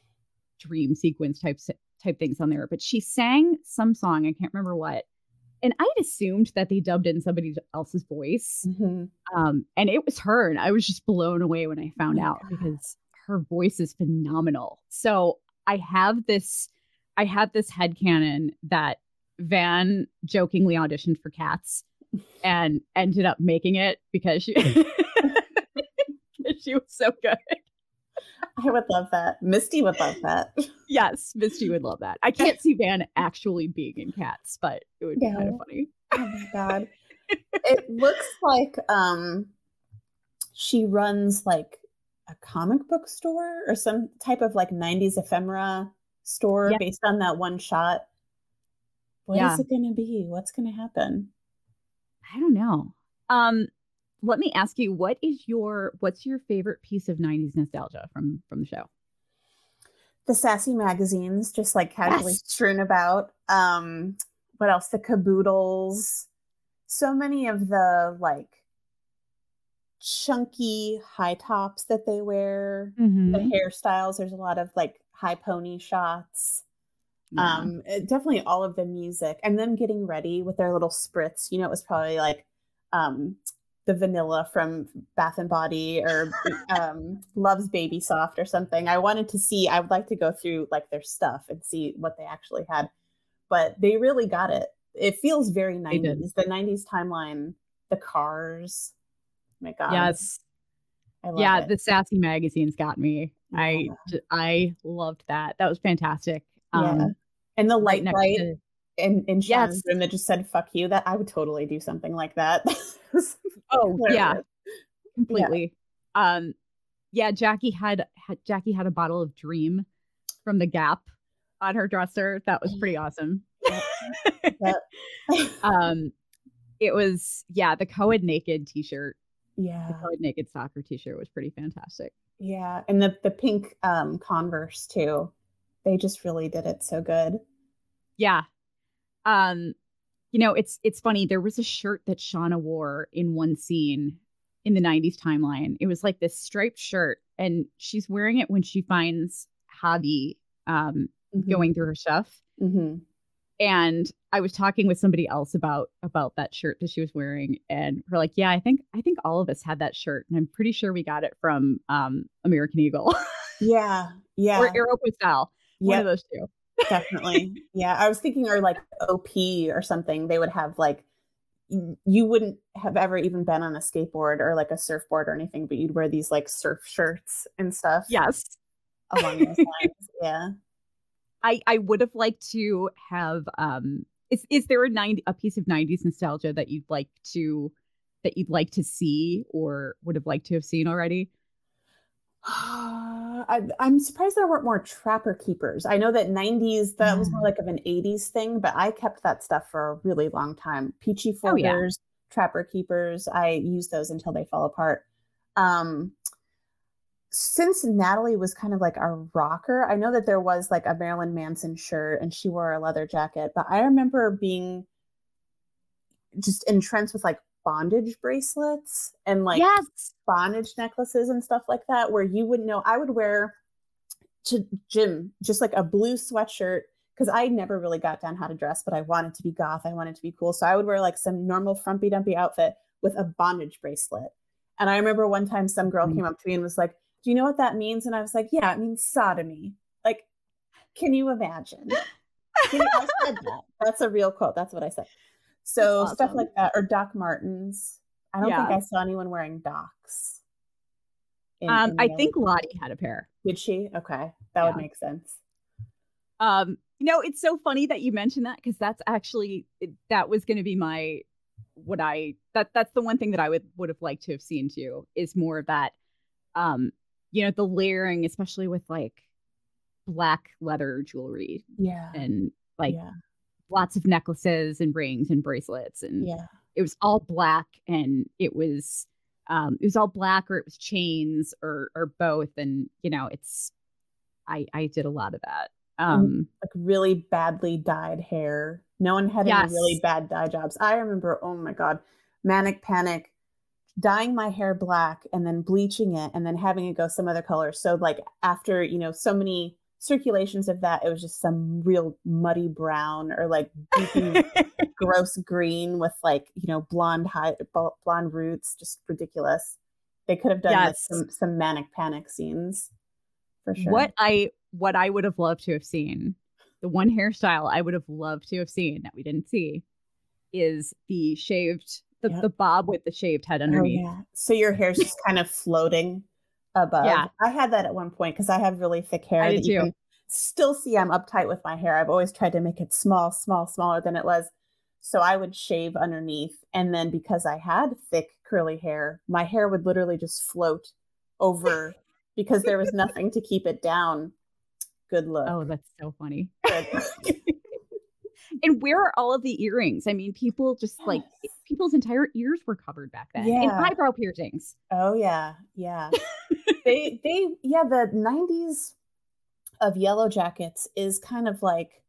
dream sequence type, type things on there. But she sang some song, I can't remember what. And I'd assumed that they dubbed in somebody else's voice. Mm-hmm. Um, and it was her. And I was just blown away when I found oh out God. because her voice is phenomenal. So I have this, I had this headcanon that Van jokingly auditioned for Cats and ended up making it because she, she was so good. I would love that. Misty would love that. Yes, Misty would love that. I can't see Van actually being in Cats, but it would be no. kind of funny. Oh my God. It looks like um, she runs like a comic book store or some type of like nineties ephemera store yeah. based on that one shot. What yeah. is it going to be? What's going to happen? I don't know. Um, let me ask you, what is your, what's your favorite piece of nineties nostalgia from, from the show? The sassy magazines, just like casually yes. strewn about. Um, what else? The caboodles. So many of the like chunky high tops that they wear, mm-hmm. the hairstyles. There's a lot of like high pony shots. Yeah. Um, it, definitely all of the music, and them getting ready with their little spritz. You know, it was probably like um, the vanilla from Bath and Body or um, Love's Baby Soft or something. I wanted to see, I would like to go through like their stuff and see what they actually had, but they really got it. It feels very nineties, the nineties timeline, the cars. Oh my God. Yes. I love yeah. it. The sassy magazines got me. Yeah. I, I loved that. That was fantastic. Um, yeah. And the light right bright to, in, in Sean's yes. room that just said, fuck you, that I would totally do something like that. Oh yeah, completely. Yeah. Um, yeah, Jackie had, had Jackie had a bottle of Dream from the Gap on her dresser. That was pretty awesome. Yep. um, it was yeah, the Co-ed Naked T-shirt. Yeah, the Co-ed Naked soccer T-shirt was pretty fantastic. Yeah, and the the pink um, Converse too. They just really did it so good. Yeah. Um, you know, it's it's funny. There was a shirt that Shauna wore in one scene in the nineties timeline. It was like this striped shirt, and she's wearing it when she finds Javi um, Mm-hmm. going through her stuff. Mm-hmm. And I was talking with somebody else about about that shirt that she was wearing, and we're like, yeah, I think I think all of us had that shirt, and I'm pretty sure we got it from um, American Eagle. Yeah, yeah, or Aeropostale. One yep, of those two. definitely. Yeah, I was thinking, or like O P or something. They would have like, you wouldn't have ever even been on a skateboard or like a surfboard or anything, but you'd wear these like surf shirts and stuff. Yes, along those lines. Yeah. I, I would have liked to have um is is there a ninety a piece of nineties nostalgia that you'd like to that you'd like to see or would have liked to have seen already? I, I'm surprised there weren't more Trapper Keepers. I know that nineties, that was more like of an eighties thing, but I kept that stuff for a really long time. Peachy Oh, yeah. Folders, Trapper Keepers, I used those until they fell apart. Um, since Natalie was kind of like a rocker, I know that there was like a Marilyn Manson shirt and she wore a leather jacket, but I remember being just entranced with like bondage bracelets and like Yes. bondage necklaces and stuff like that, where you would know I would wear to gym just like a blue sweatshirt, because I never really got down how to dress, but I wanted to be goth, I wanted to be cool, so I would wear like some normal frumpy dumpy outfit with a bondage bracelet. And I remember one time some girl Mm-hmm. came up to me and was like, do you know what that means? And I was like, yeah, it means sodomy. Like, can you imagine? Can you, I said that. That's a real quote. That's what I said. So Awesome. Stuff like that, or Doc Martens. I don't Yeah. think I saw anyone wearing Docs. in- Um, in I the- think Lottie had a pair. Did she? Okay, that Yeah. would make sense. Um, you know, it's so funny that you mentioned that, because that's actually it, that was going to be my what I that that's the one thing that I would would have liked to have seen too, is more of that. Um, you know, the layering, especially with like black leather jewelry Yeah, and like yeah, lots of necklaces and rings and bracelets, and yeah. it was all black, and it was um it was all black, or it was chains, or or both, and you know, it's I I did a lot of that. Um Like really badly dyed hair. No one had Yes. any really bad dye jobs. I remember, oh my God, Manic Panic, dyeing my hair black and then bleaching it and then having it go some other color. So like after, you know, so many circulations of that, it was just some real muddy brown or like deeply gross green with like, you know, blonde high, blonde roots, just ridiculous. They could have done like Yes. some some Manic Panic scenes for sure. What I what I would have loved to have seen, the one hairstyle I would have loved to have seen that we didn't see, is the shaved the, Yep. the bob with the shaved head Oh, underneath. yeah. So your hair's just kind of floating above. Yeah. I had that at one point because I have really thick hair I did that you too. can still see I'm uptight with my hair. I've always tried to make it small, small, smaller than it was. So I would shave underneath. And then because I had thick curly hair, my hair would literally just float over because there was nothing to keep it down. Good look. Oh, that's so funny. Good look. And where are all of the earrings? I mean, people just like Yes. people's entire ears were covered back then. And Yeah. eyebrow piercings. Oh yeah, yeah. they they yeah, the nineties of Yellow Jackets is kind of like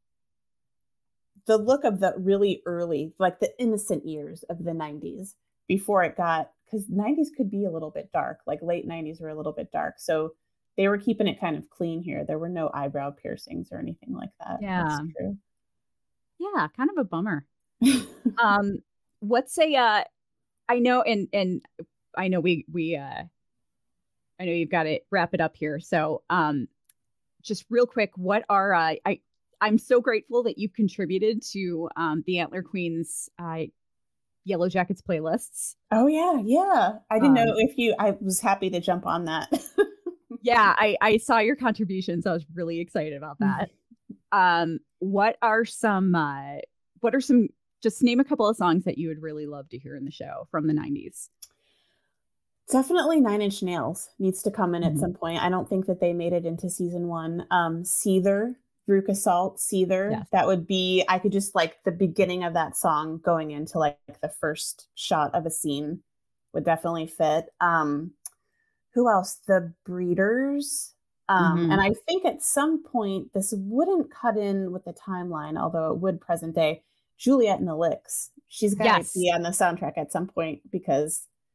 the look of the really early, like the innocent years of the nineties before it got, because nineties could be a little bit dark, like late nineties were a little bit dark. So they were keeping it kind of clean here. There were no eyebrow piercings or anything like that. Yeah. That's true. Yeah, kind of a bummer. Um, what's a uh I know and and I know we we uh I know you've got to wrap it up here. So um just real quick, what are uh, I I'm so grateful that you've contributed to um the Antler Queens uh Yellow Jackets playlists. Oh yeah, yeah. I didn't Um, know if you I was happy to jump on that. Yeah, I I saw your contributions. I was really excited about that. Um what are some uh what are some just name a couple of songs that you would really love to hear in the show from the nineties. Definitely Nine Inch Nails needs to come in Mhm. at some point. I don't think that they made it into season one. Um, Seether, Veruca Salt, Seether. Yes. That would be, I could just like the beginning of that song going into like the first shot of a scene would definitely fit. Um, who else? The Breeders. Um, Mhm. And I think at some point, this wouldn't cut in with the timeline, although it would present day. Juliet and the Licks. She's got Yes. to be on the soundtrack at some point because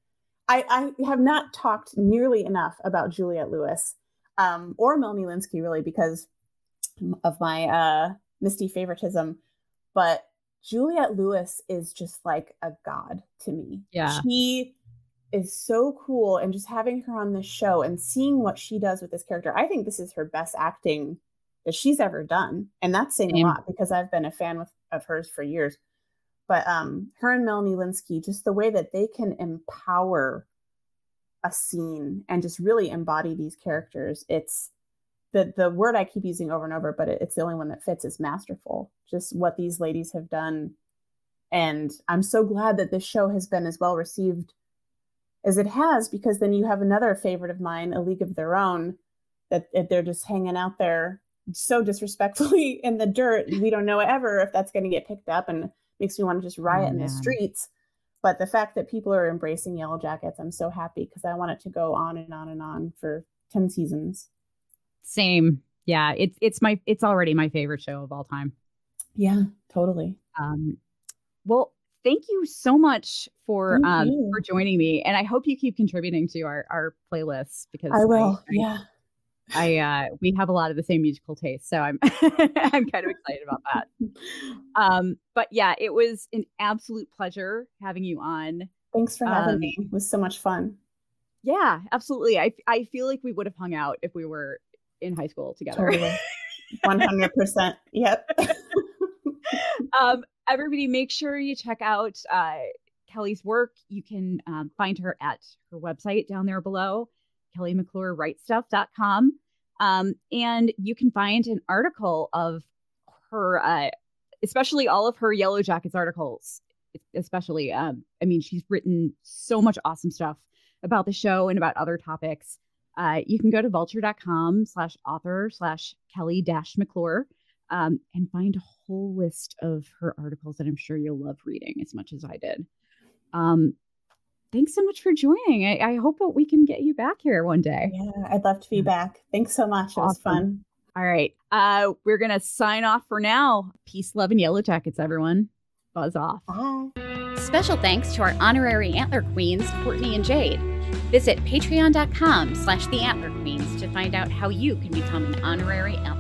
I, I have not talked nearly enough about Juliette Lewis um, or Melanie Lynskey, really, because of my uh, Misty favoritism. But Juliette Lewis is just like a god to me. Yeah. She is so cool. And just having her on this show and seeing what she does with this character, I think this is her best acting that she's ever done. And that's saying Same. a lot because I've been a fan with, of hers for years. But um, her and Melanie Lynskey, just the way that they can empower a scene and just really embody these characters. It's the the word I keep using over and over, but it, it's the only one that fits, is masterful. Just what these ladies have done. And I'm so glad that this show has been as well received as it has, because then you have another favorite of mine, A League of Their Own, that, that they're just hanging out there so disrespectfully in the dirt. We don't know ever if that's going to get picked up, and makes me want to just riot oh, in the streets. But the fact that people are embracing Yellow Jackets, I'm so happy, because I want it to go on and on and on for ten seasons. Same. Yeah, it's it's my it's already my favorite show of all time. Yeah, totally. Um, well, thank you so much for thank um you. for joining me, and I hope you keep contributing to our our playlists, because I will. I, yeah. I uh we have a lot of the same musical tastes, so I'm I'm kind of excited about that. Um, but yeah, it was an absolute pleasure having you on. Thanks for having um, me. It was so much fun. Yeah, absolutely. I I feel like we would have hung out if we were in high school together. Totally. one hundred percent. Yep. um, everybody, make sure you check out uh, Kelly's work. You can um, find her at her website down there below, kelly mcclure write stuff dot com. Um, and you can find an article of her, uh, especially all of her Yellow Jackets articles, especially. Um, I mean, she's written so much awesome stuff about the show and about other topics. Uh, you can go to vulture.com slash author slash Kelly dash McClure um, and find a whole list of her articles that I'm sure you'll love reading as much as I did. Um, thanks so much for joining. I, I hope that we can get you back here one day. Yeah, I'd love to be back. Thanks so much. It awesome. was fun. All right. Uh, we're going to sign off for now. Peace, love, and Yellow Jackets, everyone. Buzz off. Bye. Special thanks to our honorary Antler Queens, Courtney and Jade. Visit patreon.com slash the Antler Queens to find out how you can become an honorary Antler